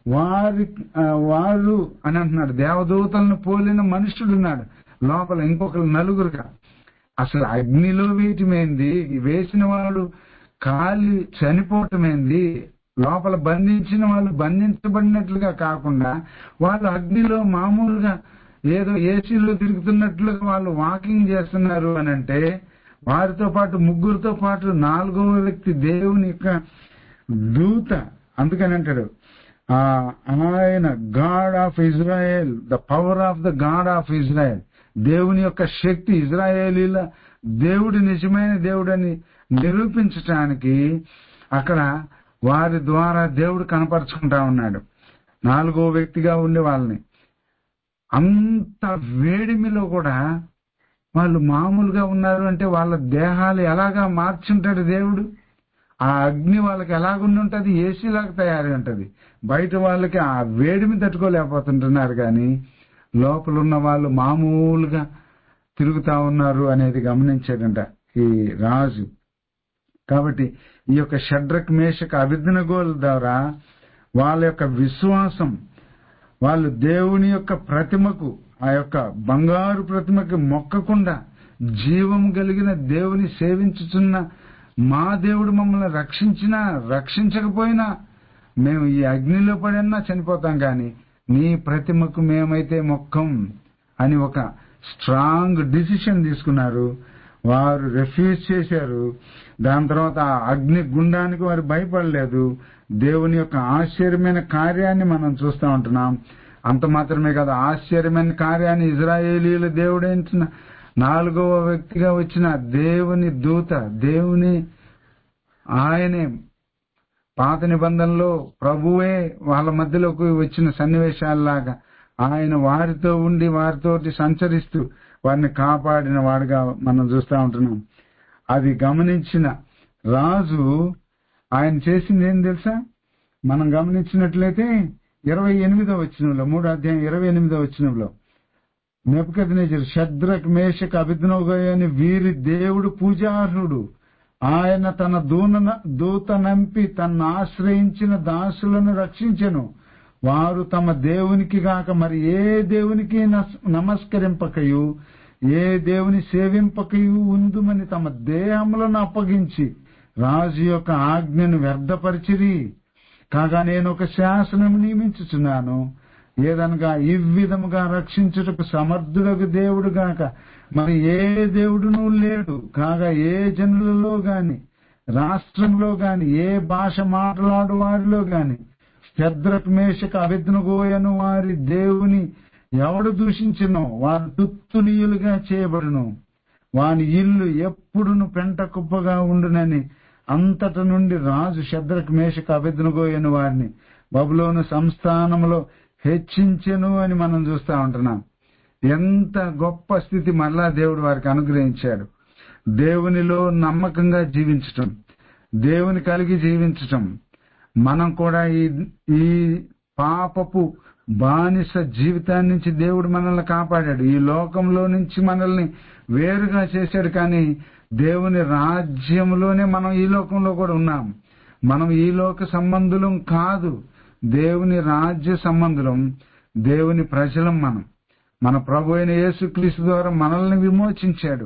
వారు అని అంటున్నాడు. దేవదూతలను పోలిన మనుషుడున్నాడు లోపల, ఇంకొకరు 4గా. అసలు అగ్నిలో వేయటమేంది, వేసిన వాళ్ళు కాలి చనిపోవటమేంది, లోపల బంధించిన వాళ్ళు బంధించబడినట్లుగా కాకుండా వాళ్ళు అగ్నిలో మామూలుగా ఏదో ఏసీలో తిరుగుతున్నట్లుగా వాళ్ళు వాకింగ్ చేస్తున్నారు అని అంటే, వారితో పాటు 3తో పాటు 4వ వ్యక్తి దేవుని యొక్క దూత. అందుకని అంటాడు ఆయన God of Israel, the power of the God of Israel, దేవుని యొక్క శక్తి, ఇజ్రాయేలీల దేవుడు నిజమైన దేవుడని నిరూపించటానికి అక్కడ వారి ద్వారా దేవుడు కనపరుచుకుంటా ఉన్నాడు 4వ వ్యక్తిగా ఉండే వాళ్ళని. అంత వేడిమిలో కూడా వాళ్ళు మామూలుగా ఉన్నారు అంటే వాళ్ళ దేహాలు ఎలాగా మార్చుంటాడు దేవుడు. ఆ అగ్ని వాళ్ళకి ఎలాగుండి ఏసీలాగా తయారై ఉంటది. బయట వాళ్ళకి ఆ వేడిమి తట్టుకోలేకపోతుంటున్నారు, కానీ లోపల ఉన్న వాళ్ళు మామూలుగా తిరుగుతా ఉన్నారు అనేది గమనించాడంట ఈ రాజు. కాబట్టి ఈ యొక్క షడ్రక్ మేషక్ అబేద్నెగోల ద్వారా వాళ్ళ యొక్క విశ్వాసం, వాళ్ళు దేవుని యొక్క ప్రతిమకు, ఆ యొక్క బంగారు ప్రతిమకి మొక్కకుండా జీవం కలిగిన దేవుని సేవించుచున్న మా దేవుడు మమ్మల్ని రక్షించినా రక్షించకపోయినా మేము ఈ అగ్నిలో పడినా చనిపోతాం, కానీ నీ ప్రతిమకు మేమైతే మొక్కం అని ఒక స్ట్రాంగ్ డిసిషన్ తీసుకున్నారు. వారు రిఫ్యూజ్ చేశారు. దాని తర్వాత ఆ అగ్ని గుండానికి వారు భయపడలేదు. దేవుని యొక్క ఆశ్చర్యమైన కార్యాన్ని మనం చూస్తూ ఉంటున్నాం. అంత మాత్రమే కాదు, ఆశ్చర్యమైన కార్యాన్ని ఇజ్రాయేలీల దేవుడైన 4వ వ్యక్తిగా వచ్చిన దేవుని దూత, దేవుని ఆయనే పాత నిబంధనలో ప్రభువే వాళ్ళ మధ్యలోకి వచ్చిన సన్నివేశాల్లాగా ఆయన వారితో ఉండి వారితోటి సంచరిస్తూ వారిని కాపాడిన వాడుగా మనం చూస్తూ ఉంటున్నాం. అది గమనించిన రాజు ఆయన చేసింది ఏం తెలుసా? మనం గమనించినట్లయితే 28వ వచనంలో, 3వ అధ్యాయం 28వ వచనంలో, నెబుకద్నెజరు షద్రక్ మేషక్ అబేద్నెగో అని వీరి దేవుడు పూజార్హుడు, ఆయన తన దూత నంపి తన్ను ఆశ్రయించిన దాసులను రక్షించెను. వారు తమ దేవునికి గాక మరి ఏ దేవునికి నమస్కరింపకయు ఏ దేవుని సేవింపకయు ఉందుమని తమ దేహములను అప్పగించి రాజు యొక్క ఆజ్ఞను వ్యర్థపరిచిరి. కాగా నేను ఒక శాసనం నియమించుచున్నాను, ఏదనగా ఈ విధముగా రక్షించుటకు సమర్థుడకు దేవుడు గాక మరి ఏ దేవుడునూ లేడు. కాగా ఏ జనులలో గాని రాష్ట్రంలో గాని ఏ భాష మాట్లాడు వారిలో గాని షద్రక్ మేషక్ అబేద్నెగోయను వారి దేవుని ఎవడు దూషించినో వారు తుత్తునీయులుగా చేయబడును, వాని ఇల్లు ఎప్పుడును పెంట కుప్పగా ఉండునని అంతట నుండి రాజు షద్రక్ మేషక్ అబేద్నెగోయను వారిని బబులోను సంస్థానంలో హెచ్చించెను అని మనం చూస్తూ ఉంటున్నాం. ఎంత గొప్ప స్థితి మళ్ళా దేవుడు వారికి అనుగ్రహించాడు. దేవునిలో నమ్మకంగా జీవించటం, దేవుని కలిగి జీవించటం. మనం కూడా ఈ పాపపు బానిస జీవితాన్ని నుంచి దేవుడు మనల్ని కాపాడాడు. ఈ లోకంలో నుంచి మనల్ని వేరుగా చేశాడు, కానీ దేవుని రాజ్యంలోనే మనం ఈ లోకంలో కూడా ఉన్నాం. మనం ఈ లోక సంబంధులం కాదు, దేవుని రాజ్య సంబంధులం, దేవుని ప్రజలం. మన ప్రభు అయిన యేసుక్రీస్తు ద్వారా మనల్ని విమోచించాడు.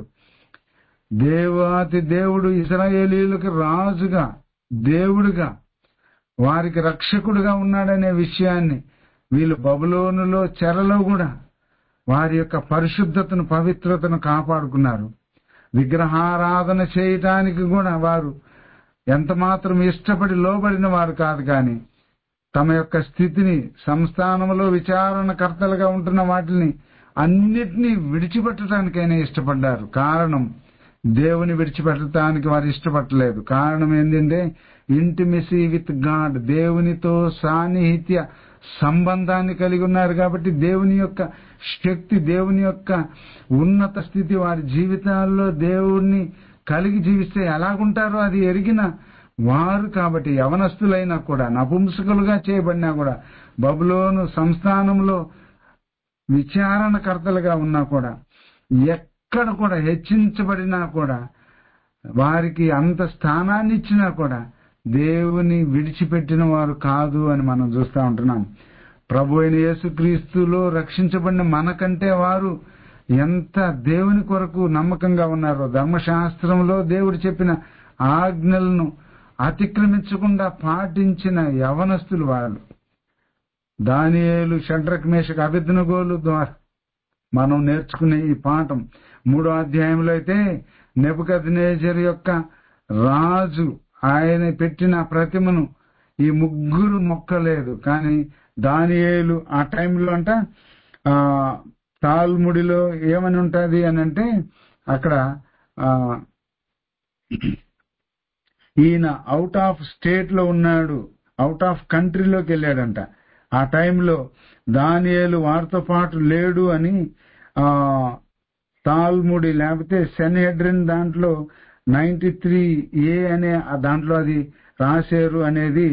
దేవాతి దేవుడు ఇశ్రాయేలీయులకు రాజుగా, దేవుడుగా, వారికి రక్షకుడుగా ఉన్నాడనే విషయాన్ని వీళ్ళు బబులోనులో చెరలో కూడా వారి యొక్క పరిశుద్ధతను, పవిత్రతను కాపాడుకున్నారు. విగ్రహారాధన చేయటానికి కూడా వారు ఎంత మాత్రం ఇష్టపడి లోబడిన వారు కాదు, కానీ తమ యొక్క స్థితిని సంస్థానంలో విచారణకర్తలుగా ఉంటున్న వాటిని అన్నిటినీ విడిచిపెట్టడానికైనా ఇష్టపడ్డారు. కారణం, దేవుని విడిచిపెట్టడానికి వారు ఇష్టపడలేదు. కారణం ఏంటంటే ఇంటిమెసీ విత్ గాడ్, దేవునితో సాన్నిహిత్య సంబంధాన్ని కలిగి ఉన్నారు. కాబట్టి దేవుని యొక్క శక్తి, దేవుని యొక్క ఉన్నత స్థితి వారి జీవితాల్లో దేవుణ్ణి కలిగి జీవిస్తే ఎలాగుంటారో అది ఎరిగిన వారు. కాబట్టి యవనస్తులైనా కూడా, నపుంసకులుగా చేయబడినా కూడా, బబులోను సంస్థానంలో విచారణకర్తలుగా ఉన్నా కూడా, ఎక్కడ కూడా హెచ్చించబడినా కూడా, వారికి అంత స్థానాన్ని ఇచ్చినా కూడా దేవుని విడిచిపెట్టిన వారు కాదు అని మనం చూస్తూ ఉంటున్నాం. ప్రభు అయిన యేసుక్రీస్తులో రక్షించబడిన మనకంటే వారు ఎంత దేవుని కొరకు నమ్మకంగా ఉన్నారో, ధర్మశాస్త్రంలో దేవుడు చెప్పిన ఆజ్ఞలను అతిక్రమించకుండా పాటించిన యవనస్తులు వాళ్ళు. దానియేలు, షడ్రక్ మేషక్ అబేద్నెగోలు ద్వారా మనం నేర్చుకునే ఈ పాఠం 3వ అధ్యాయంలో అయితే నెబుకద్నెజరు యొక్క రాజు ఆయన పెట్టిన ప్రతిమను ఈ ముగ్గురు మొక్కలేదు, కానీ దానియేలు ఆ టైంలో అంట తాల్ముడిలో ఏమని ఉంటుంది అని అంటే అక్కడ ఈయన అవుట్ ఆఫ్ స్టేట్ లో ఉన్నాడు, అవుట్ ఆఫ్ కంట్రీలోకి వెళ్ళాడంట. ఆ టైంలో దానియేలు వారితో పాటు లేడు అని తాల్ముడి లేకపోతే సెన్హెడ్రిన్ దాంట్లో 93A అనే దాంట్లో అది రాశారు అనేది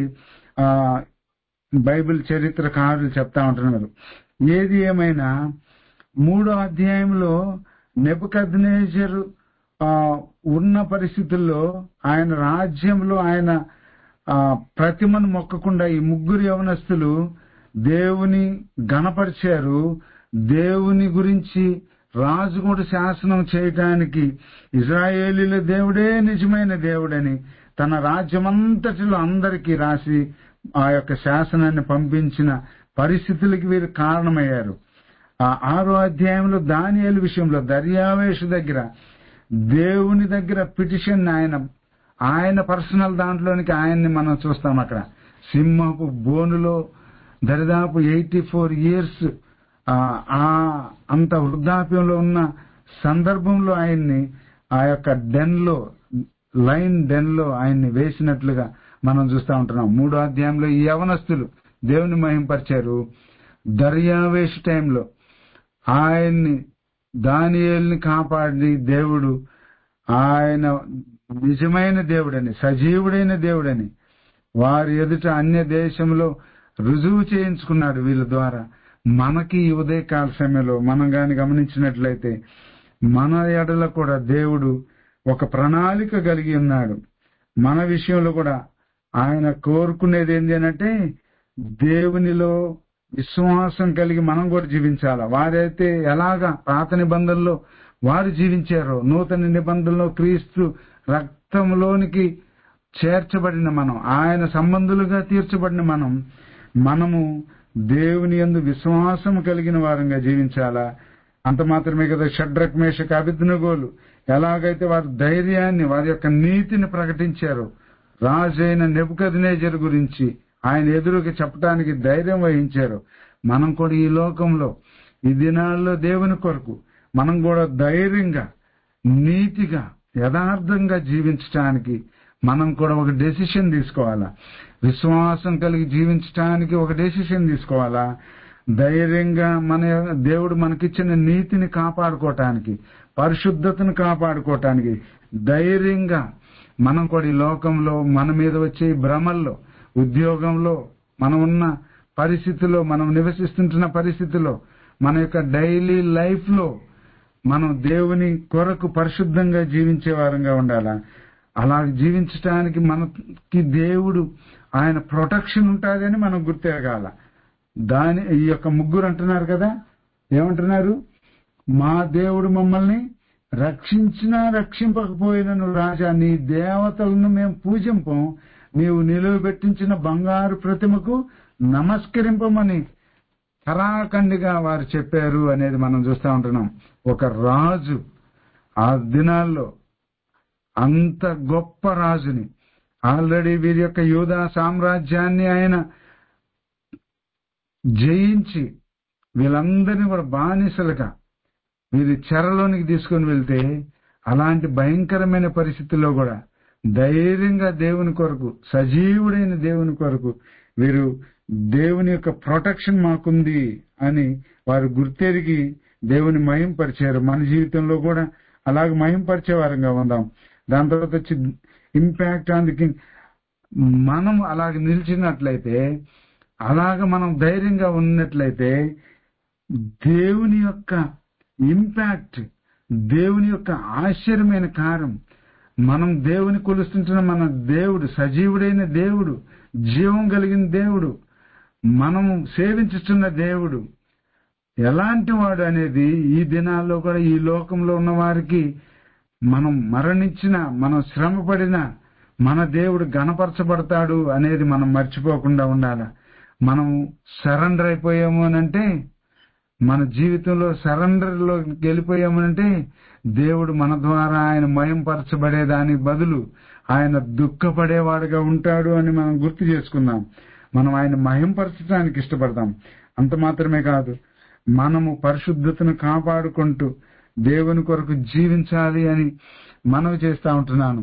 బైబిల్ చరిత్రకారులు చెప్తా ఉంటున్నారు. ఏది ఏమైనా 3వ అధ్యాయంలో నెబుకద్నెజరు ఉన్న పరిస్థితుల్లో ఆయన రాజ్యంలో ఆయన ప్రతిమను మొక్కకుండా ఈ ముగ్గురు యవనస్తులు దేవుని గణపరిచారు. దేవుని గురించి రాజు కూడా శాసనం చేయటానికి ఇశ్రాయేలీల దేవుడే నిజమైన దేవుడని తన రాజ్యమంతటిలో అందరికీ రాసి ఆ యొక్క శాసనాన్ని పంపించిన పరిస్థితులకి వీరు కారణమయ్యారు. ఆ 6వ అధ్యాయంలో దానియేలు విషయంలో దర్యావేషు దగ్గర దేవుని దగ్గర పిటిషన్ ఆయన పర్సనల్ దాంట్లోనికి ఆయన్ని మనం చూస్తాం. అక్కడ సింహపు బోనులో దరిదాపు 84 years అంత వృద్ధాప్యంలో ఉన్న సందర్భంలో ఆయన్ని ఆ యొక్క లైన్ డెన్ లో ఆయన్ని వేసినట్లుగా మనం చూస్తూ ఉంటున్నాం. 3వ అధ్యాయంలో ఈ యవనస్తులు దేవుని మహింపరిచారు. దర్యావేషు టైంలో ఆయన్ని దానియేలుని కాపాడి దేవుడు ఆయన నిజమైన దేవుడని సజీవుడైన దేవుడని వారి ఎదుట అన్య దేశంలో రుజువు చేయించుకున్నాడు వీళ్ళ ద్వారా. మనకి ఈ ఉదయకాల సమయంలో మనం గాని గమనించినట్లయితే మన ఎడల కూడా దేవుడు ఒక ప్రణాళిక కలిగి ఉన్నాడు. మన విషయంలో కూడా ఆయన కోరుకునేది ఏంటి అంటే దేవునిలో విశ్వాసం కలిగి మనం కూడా జీవించాలి. వారైతే ఎలాగా పాత నిబంధనలో వారు జీవించారో నూతన నిబంధనలో క్రీస్తు రక్తంలోనికి చేర్చబడిన మనం, ఆయన సంబంధులుగా తీర్చబడిన మనము దేవుని యందు విశ్వాసం కలిగిన వారంగా జీవించాలా. అంత మాత్రమే కదా షడ్రక్ మేషక్ అబేద్నెగోలు ఎలాగైతే వారి ధైర్యాన్ని వారి యొక్క నీతిని ప్రకటించారో రాజైన నెబుకద్నెజరు గురించి ఆయన ఎదురుగా చెప్పడానికి ధైర్యం వహించారు. మనం కూడా ఈ లోకంలో ఈ దినాల్లో దేవుని కొరకు మనం కూడా ధైర్యంగా నీతిగా యథార్థంగా జీవించటానికి మనం కూడా ఒక డెసిషన్ తీసుకోవాలా. విశ్వాసం కలిగి జీవించటానికి ఒక డెసిషన్ తీసుకోవాలా. ధైర్యంగా దేవుడు మనకిచ్చిన నీతిని కాపాడుకోవటానికి పరిశుద్ధతను కాపాడుకోవటానికి ధైర్యంగా మనం కూడా ఈ లోకంలో మన మీద వచ్చే భ్రమల్లో ఉద్యోగంలో మనం ఉన్న పరిస్థితిలో మనం నివసిస్తుంటున్న పరిస్థితిలో మన యొక్క డైలీ లైఫ్ లో మనం దేవుని కొరకు పరిశుద్ధంగా జీవించే వారంగా ఉండాలా. అలా జీవించటానికి మనకి దేవుడు ఆయన ప్రొటెక్షన్ ఉంటుందని మనం గుర్తెరగాల. ఈ యొక్క ముగ్గురు అంటున్నారు కదా, ఏమంటున్నారు? మా దేవుడు మమ్మల్ని రక్షించినా రక్షింపకపోయినను రాజా నీ దేవతలను మేము పూజింపం, నీవు నిలువబెట్టించిన బంగారు ప్రతిమకు నమస్కరింపమని ఖరాఖండిగా వారు చెప్పారు అనేది మనం చూస్తూ ఉంటున్నాం. ఒక రాజు ఆ దినాల్లో అంత గొప్ప రాజుని ఆల్రెడీ వీరి యొక్క యూదా సామ్రాజ్యాన్ని ఆయన జయించి వీళ్ళందరినీ కూడా బానిసలుగా వీరి చెరలోనికి తీసుకుని వెళ్తే అలాంటి భయంకరమైన పరిస్థితుల్లో కూడా ధైర్యంగా దేవుని కొరకు సజీవుడైన దేవుని కొరకు వీరు దేవుని యొక్క ప్రొటెక్షన్ మాకుంది అని వారు గుర్తెరిగి దేవుని మహింపరిచారు. మన జీవితంలో కూడా అలాగ మహింపరిచే వారంగా ఉందాం. దాని తర్వాత వచ్చి ఇంపాక్ట్ ఆన్ ది కింగ్. మనం అలాగ నిలిచినట్లయితే అలాగ మనం ధైర్యంగా ఉన్నట్లయితే దేవుని యొక్క ఇంపాక్ట్, దేవుని యొక్క ఆశ్చర్యమైన కార్యం, మనం దేవుని కొలుస్తుంటున్న మన దేవుడు సజీవుడైన దేవుడు, జీవం కలిగిన దేవుడు, మనము సేవించుతున్న దేవుడు ఎలాంటి వాడు అనేది ఈ దినాల్లో కూడా ఈ లోకంలో ఉన్న వారికి మనం మరణించిన మనం శ్రమపడిన మన దేవుడు గణపరచబడతాడు అనేది మనం మర్చిపోకుండా ఉండాలి. మనం సరెండర్ అయిపోయాము అనంటే, మన జీవితంలో సరెండర్లో వెళ్ళిపోయామనంటే దేవుడు మన ద్వారా ఆయన మయంపరచబడేదానికి బదులు ఆయన దుఃఖపడేవాడుగా ఉంటాడు అని మనం గుర్తు చేసుకుందాం. మనం ఆయన మహింపరచడానికి ఇష్టపడతాం. అంత మాత్రమే కాదు, మనము పరిశుద్ధతను కాపాడుకుంటూ దేవుని కొరకు జీవించాలి అని మనవి చేస్తా ఉంటున్నాను.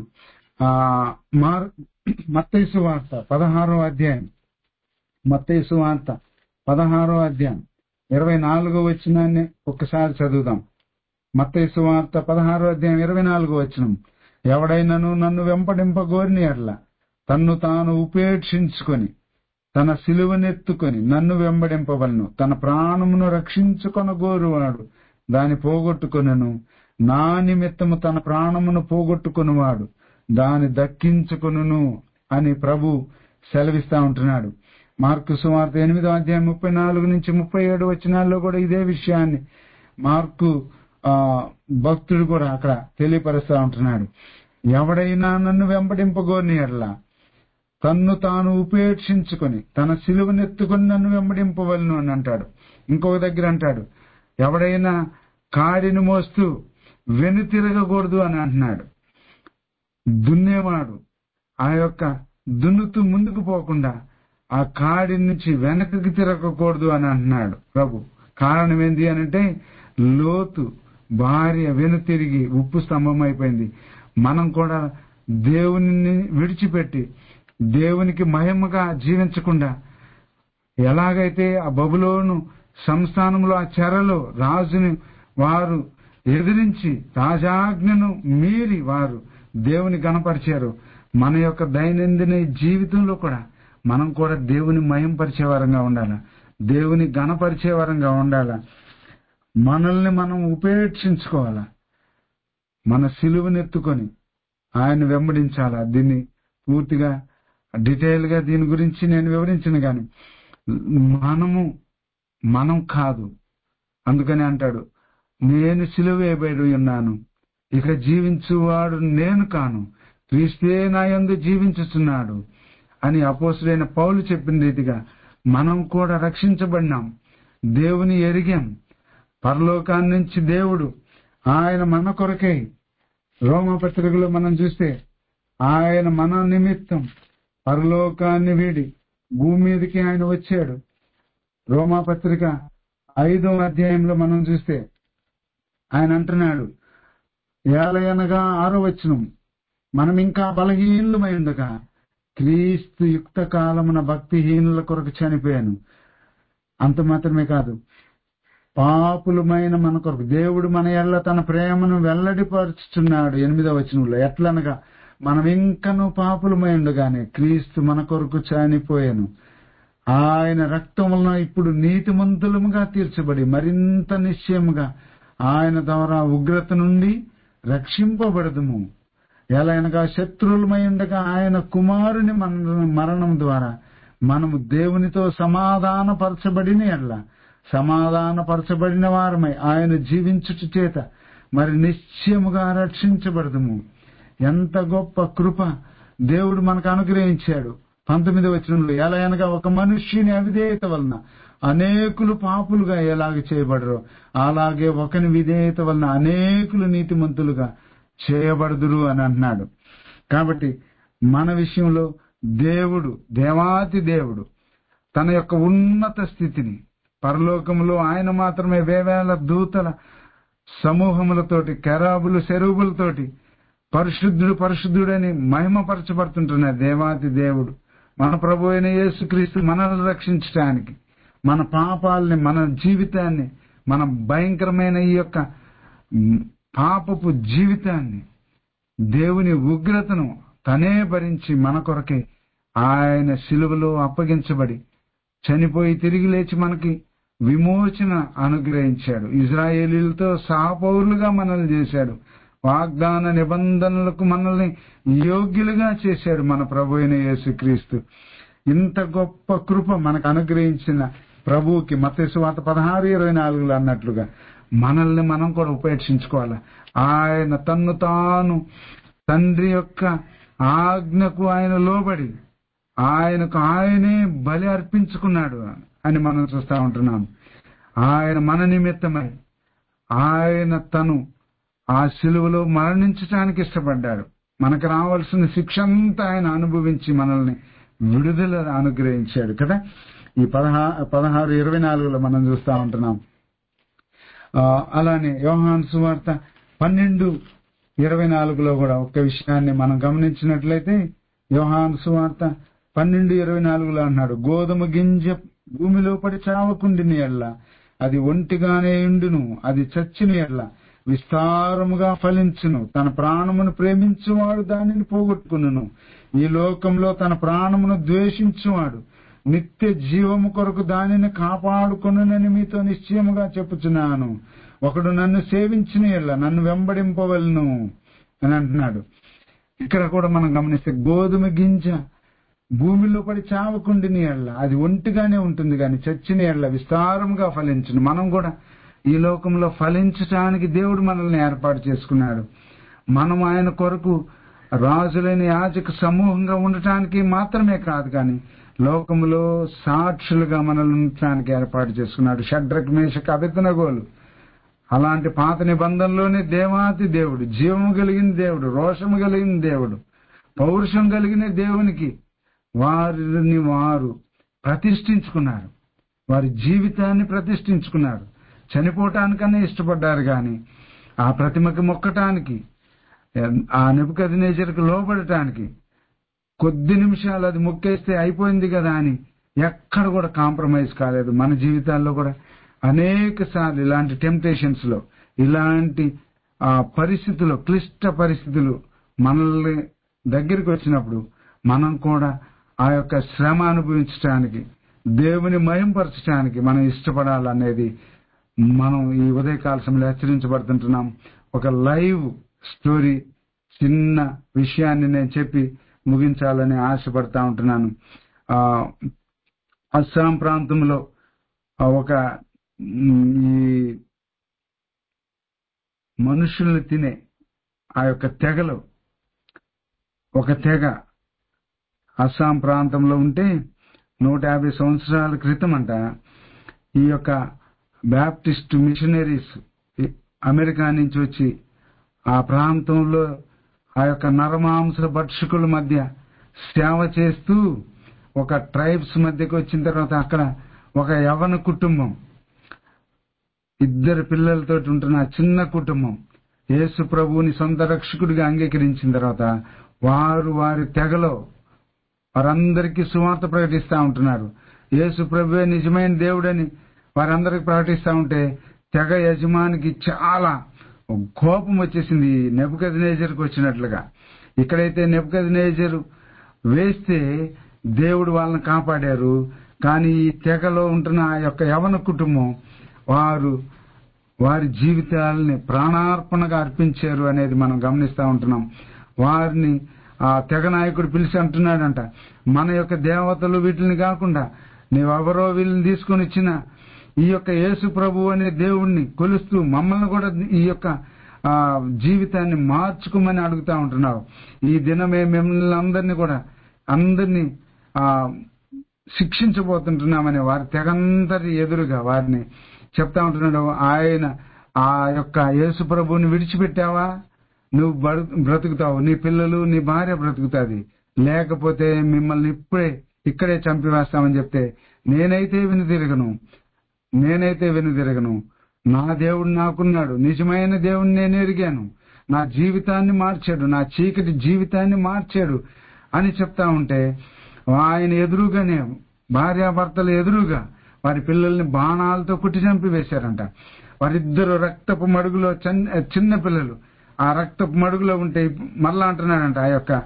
మత్తయి సువార్త 16వ అధ్యాయం, మత్తయి సువార్త 16వ అధ్యాయం 24వ వచనాన్ని ఒక్కసారి చదువుదాం. మత్తయి సువార్త 16వ అధ్యాయం 24వ వచనం. ఎవడైనను నన్ను వెంపడింపగోరిన ఎడల తన్ను తాను ఉపేక్షించుకొని తన సిలువనెత్తుకొని నన్ను వెంబడింపవలను. తన ప్రాణమును రక్షించుకొనగోరువాడు దాన్ని పోగొట్టుకొనెను, నా నిమిత్తము తన ప్రాణమును పోగొట్టుకునివాడు దాన్ని దక్కించుకొనును అని ప్రభు సెలవిస్తా ఉంటున్నాడు. మార్కు సువార్త 8వ అధ్యాయం 34 నుంచి 37 వచనాల్లో కూడా ఇదే విషయాన్ని మార్కు భక్తుడు కూడా అక్కడ తెలియపరుస్తా ఉంటున్నాడు. ఎవడైనా నన్ను వెంబడింపగోని ఎడల తన్ను తాను ఉపేక్షించుకొని తన సిలువనెత్తుకొని నన్ను వెంబడింపవలను అని అంటాడు. ఇంకొక దగ్గర అంటాడు, ఎవడైనా కాడిని మోస్తూ వెనుతిరగకూడదు అని అంటున్నాడు. దున్నేవాడు ఆ యొక్క దున్నుతూ ముందుకు పోకుండా ఆ కాడి నుంచి వెనక్కి తిరగకూడదు అని అంటున్నాడు ప్రభు. కారణం ఏంటి అని అంటే, లోతు భార్య వెనుతిరిగి ఉప్పు స్తంభం అయిపోయింది. మనం కూడా దేవుని విడిచిపెట్టి దేవునికి మహిమగా జీవించకుండా ఎలాగైతే ఆ బబులోను సంస్థానంలో ఆ చెరలో రాజుని వారు ఎదిరించి రాజాజ్ఞను మీరి వారు దేవుని గణపరిచారు, మన యొక్క దైనందిన జీవితంలో కూడా మనం కూడా దేవుని మహింపరిచే వారంగా ఉండాలా, దేవుని గణపరిచే వారంగా ఉండాలా, మనల్ని మనం ఉపేక్షించుకోవాలా, మన సిలువనెత్తుకొని ఆయన వెంబడించాలా. దీన్ని పూర్తిగా డీటెయిల్ గా దీని గురించి నేను వివరించిన గాని మనం కాదు. అందుకని అంటాడు, నేను సిలువ వేయబడి ఉన్నాను, ఇక జీవించువాడు నేను కాను, క్రీస్తే నా యందు జీవించుచున్నాడు అని అపోస్తులైన పౌలు చెప్పిన రీతిగా మనం కూడా రక్షించబడినాం, దేవుని ఎరిగాం. పరలోకాన్ని నుంచి దేవుడు ఆయన మన కొరకై రోమపత్రికలో మనం చూస్తే ఆయన మన నిమిత్తం పరలోకాన్ని వీడి భూమి మీదకి ఆయన వచ్చాడు. రోమాపత్రిక 5వ అధ్యాయంలో మనం చూస్తే ఆయన అంటున్నాడు, ఏలయనగా 6వ వచనం, మనం ఇంకా బలహీనులమై ఉండగా క్రీస్తు యుక్త కాలమున భక్తిహీనుల కొరకు చనిపోయాను. అంత మాత్రమే కాదు, పాపులమైన మన కొరకు దేవుడు మన ఎడల తన ప్రేమను వెల్లడిపరుచుచున్నాడు. 8వ వచనంలో ఎట్లనగా మనం ఇంకను పాపులమై ఉండగానే క్రీస్తు మన కొరకు చనిపోయాను, ఆయన రక్తం వలన ఇప్పుడు నీతిమంతులముగా తీర్చబడి మరింత నిశ్చయముగా ఆయన ద్వారా ఉగ్రత నుండి రక్షింపబడదుము. ఎలాగనగా శత్రువులమై ఉండగా ఆయన కుమారుని మరణం ద్వారా మనము దేవునితో సమాధానపరచబడిన ఎడల సమాధానపరచబడిన వారమై ఆయన జీవించుట చేత మరి నిశ్చయముగా రక్షించబడదుము. ఎంత గొప్ప కృప దేవుడు మనకు అనుగ్రహించాడు. 19వ వచనంలో, ఎలాగనగా ఒక మనుష్యుని అవిధేయత వలన అనేకులు పాపులుగా ఎలాగ చేయబడరో అలాగే ఒకని విధేయత వలన అనేకులు నీతిమంతులుగా చేయబడుదురు అని అంటున్నాడు. కాబట్టి మన విషయంలో దేవాతి దేవుడు తన యొక్క ఉన్నత స్థితిని పరలోకంలో ఆయన మాత్రమే వేవేల దూతల సమూహములతోటి కెరూబులు సెరూబులతోటి పరిశుద్ధుడు పరిశుద్ధుడని మహిమపరచబడుతుంటున్న దేవాతి దేవుడు మన ప్రభు అయిన యేసుక్రీస్తు మనల్ని రక్షించడానికి, మన పాపాలని, మన జీవితాన్ని, మన భయంకరమైన ఈ యొక్క పాపపు జీవితాన్ని, దేవుని ఉగ్రతను తనే భరించి మన కొరకే ఆయన శిలువలో అప్పగించబడి చనిపోయి తిరిగి లేచి మనకి విమోచన అనుగ్రహించాడు. ఇజ్రాయేలీలతో సహపౌరులుగా మనల్ని చేశాడు. వాగ్దాన నిబంధనలకు మనల్ని యోగ్యులుగా చేశాడు మన ప్రభు అయిన యేసుక్రీస్తు. ఇంత గొప్ప కృప మనకు అనుగ్రహించిన ప్రభువుకి మత్తయి సువార్త 16:24 అన్నట్లుగా మనల్ని మనం కూడా ఉపేక్షించుకోవాలి. ఆయన తన్ను తాను తండ్రి యొక్క ఆజ్ఞకు ఆయన లోబడి ఆయనకు ఆయనే బలి అర్పించుకున్నాడు అని మనం చూస్తూ ఉంటున్నాం. ఆయన మన నిమిత్తమై ఆయన తను ఆ శిలువలో మరణించడానికి ఇష్టపడ్డాడు. మనకు రావాల్సిన శిక్ష అంతా ఆయన అనుభవించి మనల్ని విడుదల అనుగ్రహించాడు కదా. ఈ 16:24 మనం చూస్తూ ఉంటున్నాం. అలానే యోహాను సువార్త 12:24 కూడా ఒక విషయాన్ని మనం గమనించినట్లయితే యోహాను సువార్త 12:24 అన్నాడు, గోధుమ గింజ భూమిలో పడి చావకుండిన ఎడ్ల అది ఒంటిగానే ఉండును, అది చచ్చిన ఎడ్ల విస్తారముగా ఫలించును. తన ప్రాణమును ప్రేమించువాడు దానిని పోగొట్టుకును. ఈ లోకంలో తన ప్రాణమును ద్వేషించువాడు నిత్య జీవము కొరకు దానిని కాపాడుకొనునని మీతో నిశ్చయముగా చెప్పుచున్నాను. ఒకడు నన్ను సేవించిన ఎడల నన్ను వెంబడింపవలను అని అంటున్నాడు. ఇక్కడ కూడా మనం గమనిస్తే గోధుమ గింజ భూమిలో పడి చావకుండిన ఎడల అది ఒంటిగానే ఉంటుంది, కానీ చచ్చిన ఎడల విస్తారంగా ఫలించును. మనం కూడా ఈ లోకంలో ఫలించటానికి దేవుడు మనల్ని ఏర్పాటు చేసుకున్నాడు. మనం ఆయన కొరకు రాజులైన యాజక సమూహంగా ఉండటానికి మాత్రమే కాదు, కానీ లోకములో సాక్షులుగా మనల్ని ఉండటానికి ఏర్పాటు చేసుకున్నాడు. షడ్రక్ మేషక్ అబేద్నెగోలు అలాంటి పాత నిబంధనలోనే దేవాతి దేవుడు, జీవము కలిగిన దేవుడు, రోషము కలిగిన దేవుడు, పౌరుషం కలిగిన దేవునికి వారిని వారు ప్రతిష్ఠించుకున్నారు. వారి జీవితాన్ని ప్రతిష్ఠించుకున్నారు. చనిపోవటానికన్నా ఇష్టపడ్డారు, కానీ ఆ ప్రతిమకి మొక్కటానికి, ఆ నెబుకద్నెజరుకు లోబడటానికి కొద్ది నిమిషాలు అది మొక్కేస్తే అయిపోయింది కదా అని ఎక్కడ కూడా కాంప్రమైజ్ కాలేదు. మన జీవితాల్లో కూడా అనేక సార్లు ఇలాంటి టెంప్టేషన్స్ లో, ఇలాంటి పరిస్థితులు, క్లిష్ట పరిస్థితులు మనల్ని దగ్గరికి వచ్చినప్పుడు మనం కూడా ఆ యొక్క శ్రమ అనుభవించడానికి, దేవుని మహింపరచడానికి మనం ఇష్టపడాలనేది మనం ఈ ఉదయకాల సమయంలో హెచ్చరించబడుతుంటున్నాం. ఒక లైవ్ స్టోరీ, చిన్న విషయాన్ని నేను చెప్పి ముగించాలని ఆశపడతా ఉంటున్నాను. అస్సాం ప్రాంతంలో ఒక ఈ మనుషుల్ని తినే ఆ యొక్క తెగలో ఒక తెగ అస్సాం ప్రాంతంలో ఉంటే 150 సంవత్సరాల క్రితం అంట ఈ యొక్క బ్యాప్టిస్ట్ మిషనరీస్ అమెరికా నుంచి వచ్చి ఆ ప్రాంతంలో ఆ యొక్క నరమాంస భక్షకుల మధ్య సేవ చేస్తూ ఒక ట్రైబ్స్ మధ్యకి వచ్చిన తర్వాత అక్కడ ఒక యవన కుటుంబం, 2 పిల్లలతో ఉంటున్న చిన్న కుటుంబం యేసు ప్రభువుని సొంత రక్షకుడిగా అంగీకరించిన తర్వాత వారి తెగలో వారందరికీ సువార్త ప్రకటిస్తూ ఉంటున్నారు. యేసు ప్రభువే నిజమైన దేవుడని వారందరికి ప్రకటిస్తూ ఉంటే తెగ యజమానికి చాలా కోపం వచ్చేసింది, నెబుకద్నెజరుకు వచ్చినట్లుగా. ఇక్కడైతే నెబుకద్నెజరు వేస్తే దేవుడు వాళ్ళని కాపాడారు, కానీ ఈ తెగలో ఉంటున్న ఆ యొక్క యవన కుటుంబం వారి జీవితాలని ప్రాణార్పణగా అర్పించారు అనేది మనం గమనిస్తూ ఉంటున్నాం. వారిని ఆ తెగ నాయకుడు పిలిచి అంటున్నాడంట, మన యొక్క దేవతలు వీటిని కాకుండా నీవెవరో వీళ్ళని తీసుకొని వచ్చిన ఈ యొక్క యేసు ప్రభు అనే దేవుణ్ణి కొలుస్తూ మమ్మల్ని కూడా ఈ యొక్క జీవితాన్ని మార్చుకోమని అడుగుతా ఉంటున్నావు. ఈ దినమే మిమ్మల్ని అందరినీ శిక్షించబోతుంటున్నామని వారి తెగందరి ఎదురుగా వారిని చెప్తా ఉంటున్నాడు. ఆయన ఆ యొక్క యేసు ప్రభువుని విడిచిపెట్టావా, నువ్వు బ్రతుకుతావు, నీ పిల్లలు నీ భార్య బ్రతుకుతాది, లేకపోతే మిమ్మల్ని ఇక్కడే చంపివేస్తామని చెప్తే నేనైతే వెనుదిరగను, నా దేవుడు నాకున్నాడు, నిజమైన దేవుడిని నేను ఎరిగాను, నా జీవితాన్ని మార్చాడు, నా చీకటి జీవితాన్ని మార్చాడు అని చెప్తా ఉంటే ఆయన ఎదురుగానే భార్యాభర్తల ఎదురుగా వారి పిల్లల్ని బాణాలతో కుట్టి చంపి వేశారంట. వారిద్దరు రక్తపు మడుగులో చిన్న పిల్లలు ఆ రక్తపు మడుగులో ఉంటే మరలా అంటున్నాడంట ఆ యొక్క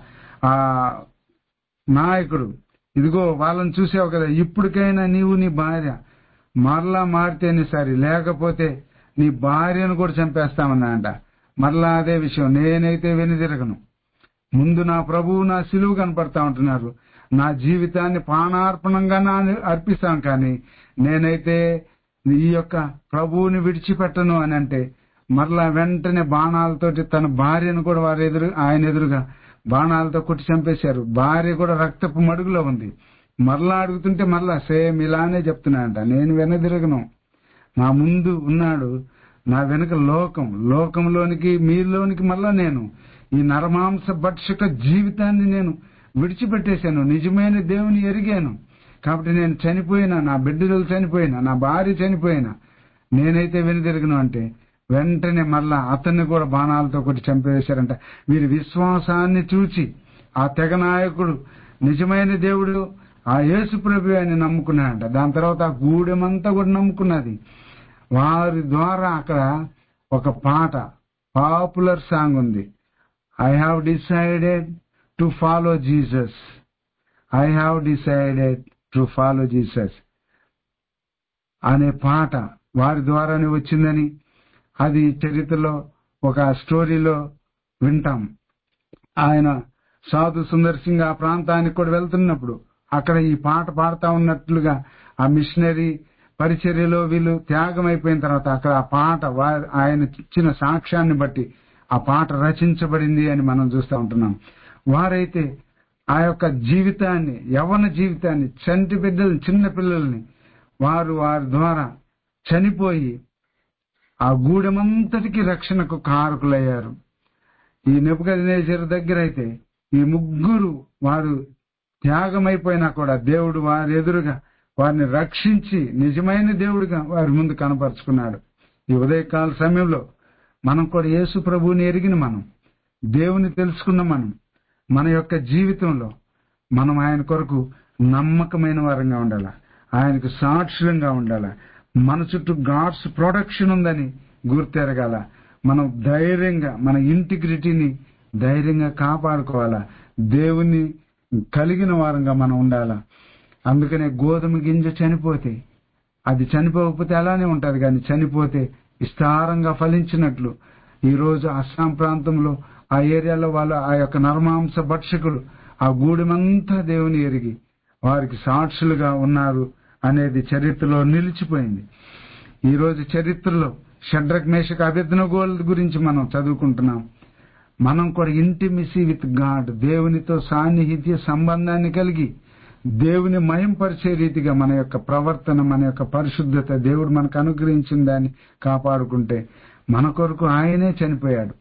నాయకుడు, ఇదిగో వాళ్ళని చూసావు కదా, ఇప్పటికైనా నీవు నీ భార్య మరలా మారితేనే సరి, లేకపోతే నీ భార్యను కూడా చంపేస్తామన్నాడంట. మరలా అదే విషయం, నేనైతే వెనుదిరగను, ముందు నా ప్రభువు నా సిలువు కనపడతా ఉంటున్నారు, నా జీవితాన్ని ప్రాణార్పణంగా అర్పిస్తాను, కానీ నేనైతే ఈ యొక్క ప్రభువుని విడిచిపెట్టను అని అంటే మరలా వెంటనే బాణాలతోటి తన భార్యను కూడా ఆయన ఎదురుగా బాణాలతో కొట్టి చంపేశారు. భార్య కూడా రక్తపు మడుగులో ఉంది. మరలా అడుగుతుంటే మరలా సేమ్ ఇలానే చెప్తున్నాడంట, నేను వెనుదిరగను, నా ముందు ఉన్నాడు, నా వెనుక లోకంలోనికి మీలోనికి మరలా నేను ఈ నరమాంస భక్షక జీవితాన్ని నేను విడిచిపెట్టేశాను, నిజమైన దేవుని ఎరిగాను, కాబట్టి నేను చనిపోయినా, నా బిడ్డలు చనిపోయినా, నా భార్య చనిపోయినా నేనైతే వెనుదిరగను అంటే వెంటనే మరలా అతన్ని కూడా బాణాలతో కొట్టి చంపేశారంట. వీరి విశ్వాసాన్ని చూచి ఆ తెగ నాయకుడు నిజమైన దేవుడు ఆ యేసు ప్రభు అని నమ్ముకున్నాడంట. దాని తర్వాత ఆ గూడెమంతా కూడా నమ్ముకున్నది. వారి ద్వారా అక్కడ ఒక పాట, పాపులర్ సాంగ్ ఉంది, I have decided to follow Jesus, I have decided to follow Jesus అనే పాట వారి ద్వారానే వచ్చిందని అది చరిత్రలో ఒక స్టోరీలో వింటాం. ఆయన సాధు సుందర్ సింగ్ ఆ ప్రాంతానికి కూడా వెళ్తున్నప్పుడు అక్కడ ఈ పాట పాడుతా ఉన్నట్లుగా ఆ మిషనరీ పరిచర్యలో వీళ్ళు త్యాగం అయిపోయిన తర్వాత అక్కడ ఆ పాట ఆయన ఇచ్చిన సాక్ష్యాన్ని బట్టి ఆ పాట రచించబడింది అని మనం చూస్తూ ఉంటున్నాం. వారైతే ఆ యొక్క జీవితాన్ని, యవ్వన జీవితాన్ని, చంటి బిడ్డలు, చిన్న పిల్లల్ని వారి ద్వారా చనిపోయి ఆ గూడెమంతటికి రక్షణకు కారకులయ్యారు. ఈ నెబుకద్నెజరు దగ్గర అయితే ఈ ముగ్గురు వారు త్యాగమైపోయినా కూడా దేవుడు వారి ఎదురుగా వారిని రక్షించి నిజమైన దేవుడిగా వారి ముందు కనపరుచుకున్నాడు. ఈ ఉదయకాల సమయంలో మనం కూడా యేసు ప్రభువుని ఎరిగిన మనం, దేవుని తెలుసుకున్న మనం, మన యొక్క జీవితంలో మనం ఆయన కొరకు నమ్మకమైన వారంగా ఉండాలా, ఆయనకు సాక్షులంగా ఉండాలా, మన చుట్టూ గాడ్స్ ప్రొటెక్షన్ ఉందని గుర్తెరగాల. మనం ధైర్యంగా మన ఇంటిగ్రిటీని ధైర్యంగా కాపాడుకోవాలా, దేవుని కలిగిన వారంగా మనం ఉండాలా. అందుకనే గోధుమ గింజ చనిపోతే అది చనిపోకపోతే అలానే ఉంటది, కానీ చనిపోతే విస్తారంగా ఫలించినట్లు ఈరోజు అస్సాం ప్రాంతంలో ఆ ఏరియాలో వాళ్ళు ఆ యొక్క నరమాంస భక్షకులు ఆ గూడెమంతా దేవుని ఎరిగి వారికి సాక్షులుగా ఉన్నారు అనేది చరిత్రలో నిలిచిపోయింది. ఈరోజు చరిత్రలో షడ్రక్ మేషక్ అబేద్నెగోల గురించి మనం చదువుకుంటున్నాం. మనం కూడా ఇంటిమిసీ విత్ గాడ్, దేవునితో సాన్నిహిత్య సంబంధాన్ని కలిగి దేవుని మహింపరిచే రీతిగా మన యొక్క ప్రవర్తన, మన యొక్క పరిశుద్ధత, దేవుడు మనకు అనుగ్రహించిన దాన్ని కాపాడుకుంటే మన కొరకు ఆయనే చనిపోయాడు.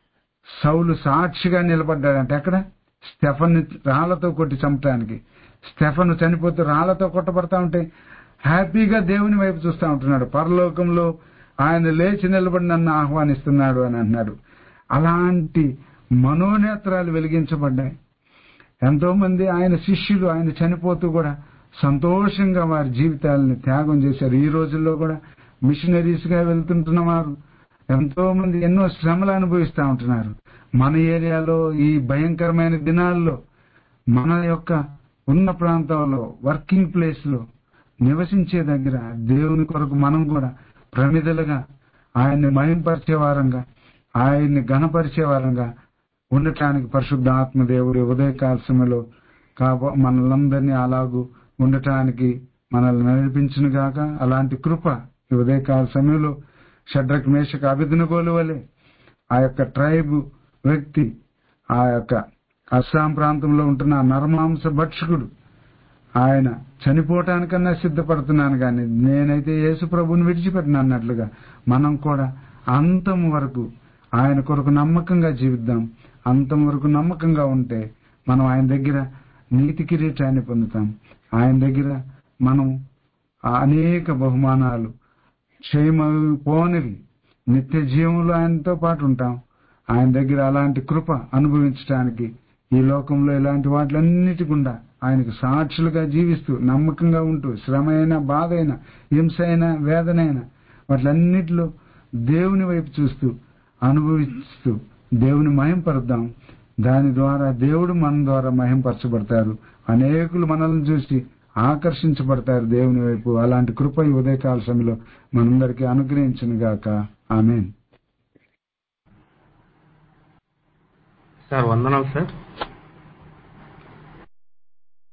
సౌలు సాక్షిగా నిలబడ్డాడంటే ఎక్కడ? స్టెఫన్ రాళ్లతో కొట్టి చంపడానికి. స్టెఫన్ చనిపోతూ రాళ్లతో కొట్టబడతా ఉంటే హ్యాపీగా దేవుని వైపు చూస్తూ ఉంటున్నాడు. పరలోకంలో ఆయన లేచి నిలబడి నన్ను ఆహ్వానిస్తున్నాడు అని అన్నాడు. అలాంటి మనోనేత్రాలు వెలిగించబడ్డాయి. ఎంతో మంది ఆయన శిష్యులు ఆయన చనిపోతూ కూడా సంతోషంగా వారి జీవితాలని త్యాగం చేశారు. ఈ రోజుల్లో కూడా మిషనరీస్ గా వెళ్తుంటున్న వారు ఎంతో మంది ఎన్నో శ్రమలు అనుభవిస్తూ ఉంటున్నారు. మన ఏరియాలో ఈ భయంకరమైన దినాల్లో మన యొక్క ఉన్న ప్రాంతంలో వర్కింగ్ ప్లేస్ లో నివసించే దగ్గర దేవుని కొరకు మనం కూడా ప్రమిదలుగా ఆయన్ని మహింపరిచే వారంగా, ఆయన్ని ఘనపరిచే వారంగా ఉండటానికి పరిశుద్ధ ఆత్మదేవుడి ఉదయకాల సమయంలో మనలందరినీ అలాగూ ఉండటానికి మనల్ని నడిపించును గాక. అలాంటి కృప ఈ ఉదయకాల సమయంలో షడ్రక్ మేషక్ అబేద్నెగోల వలె ఆ యొక్క ట్రైబ్ వ్యక్తి, ఆ యొక్క అస్సాం ప్రాంతంలో ఉంటున్న నరమాంస భక్షకుడు ఆయన చనిపోవటానికన్నా సిద్ధపడుతున్నాను కానీ నేనైతే యేసు ప్రభువుని విడిచిపెట్టిన అన్నట్లుగా మనం కూడా అంతం వరకు ఆయన కొరకు నమ్మకంగా జీవిద్దాం. అంతం వరకు నమ్మకంగా ఉంటే మనం ఆయన దగ్గర నీతి కిరీటాన్ని పొందుతాం. ఆయన దగ్గర మనం అనేక బహుమానాలు, క్షయమైపోనివి, నిత్య జీవంలో ఆయనతో పాటు ఉంటాం. ఆయన దగ్గర అలాంటి కృప అనుభవించడానికి ఈ లోకంలో ఇలాంటి వాటిలన్నిటి గుండా ఆయనకు సాక్షులుగా జీవిస్తూ నమ్మకంగా ఉంటూ శ్రమ అయినా, బాధ అయినా, హింస అయినా, వేదనైనా వాటిలన్నిటిలో దేవుని వైపు చూస్తూ అనుభవిస్తూ దేవుని మహింపరుద్దాం. దాని ద్వారా దేవుడు మన ద్వారా మహింపరచబడతారు. అనేకులు మనల్ని చూసి ఆకర్షించబడతారు దేవుని వైపు. అలాంటి కృప ఈ ఉదయకాల సమయంలో మనందరికీ అనుగ్రహించును గాక. ఆమేన్. సార్ వందనాలు సార్.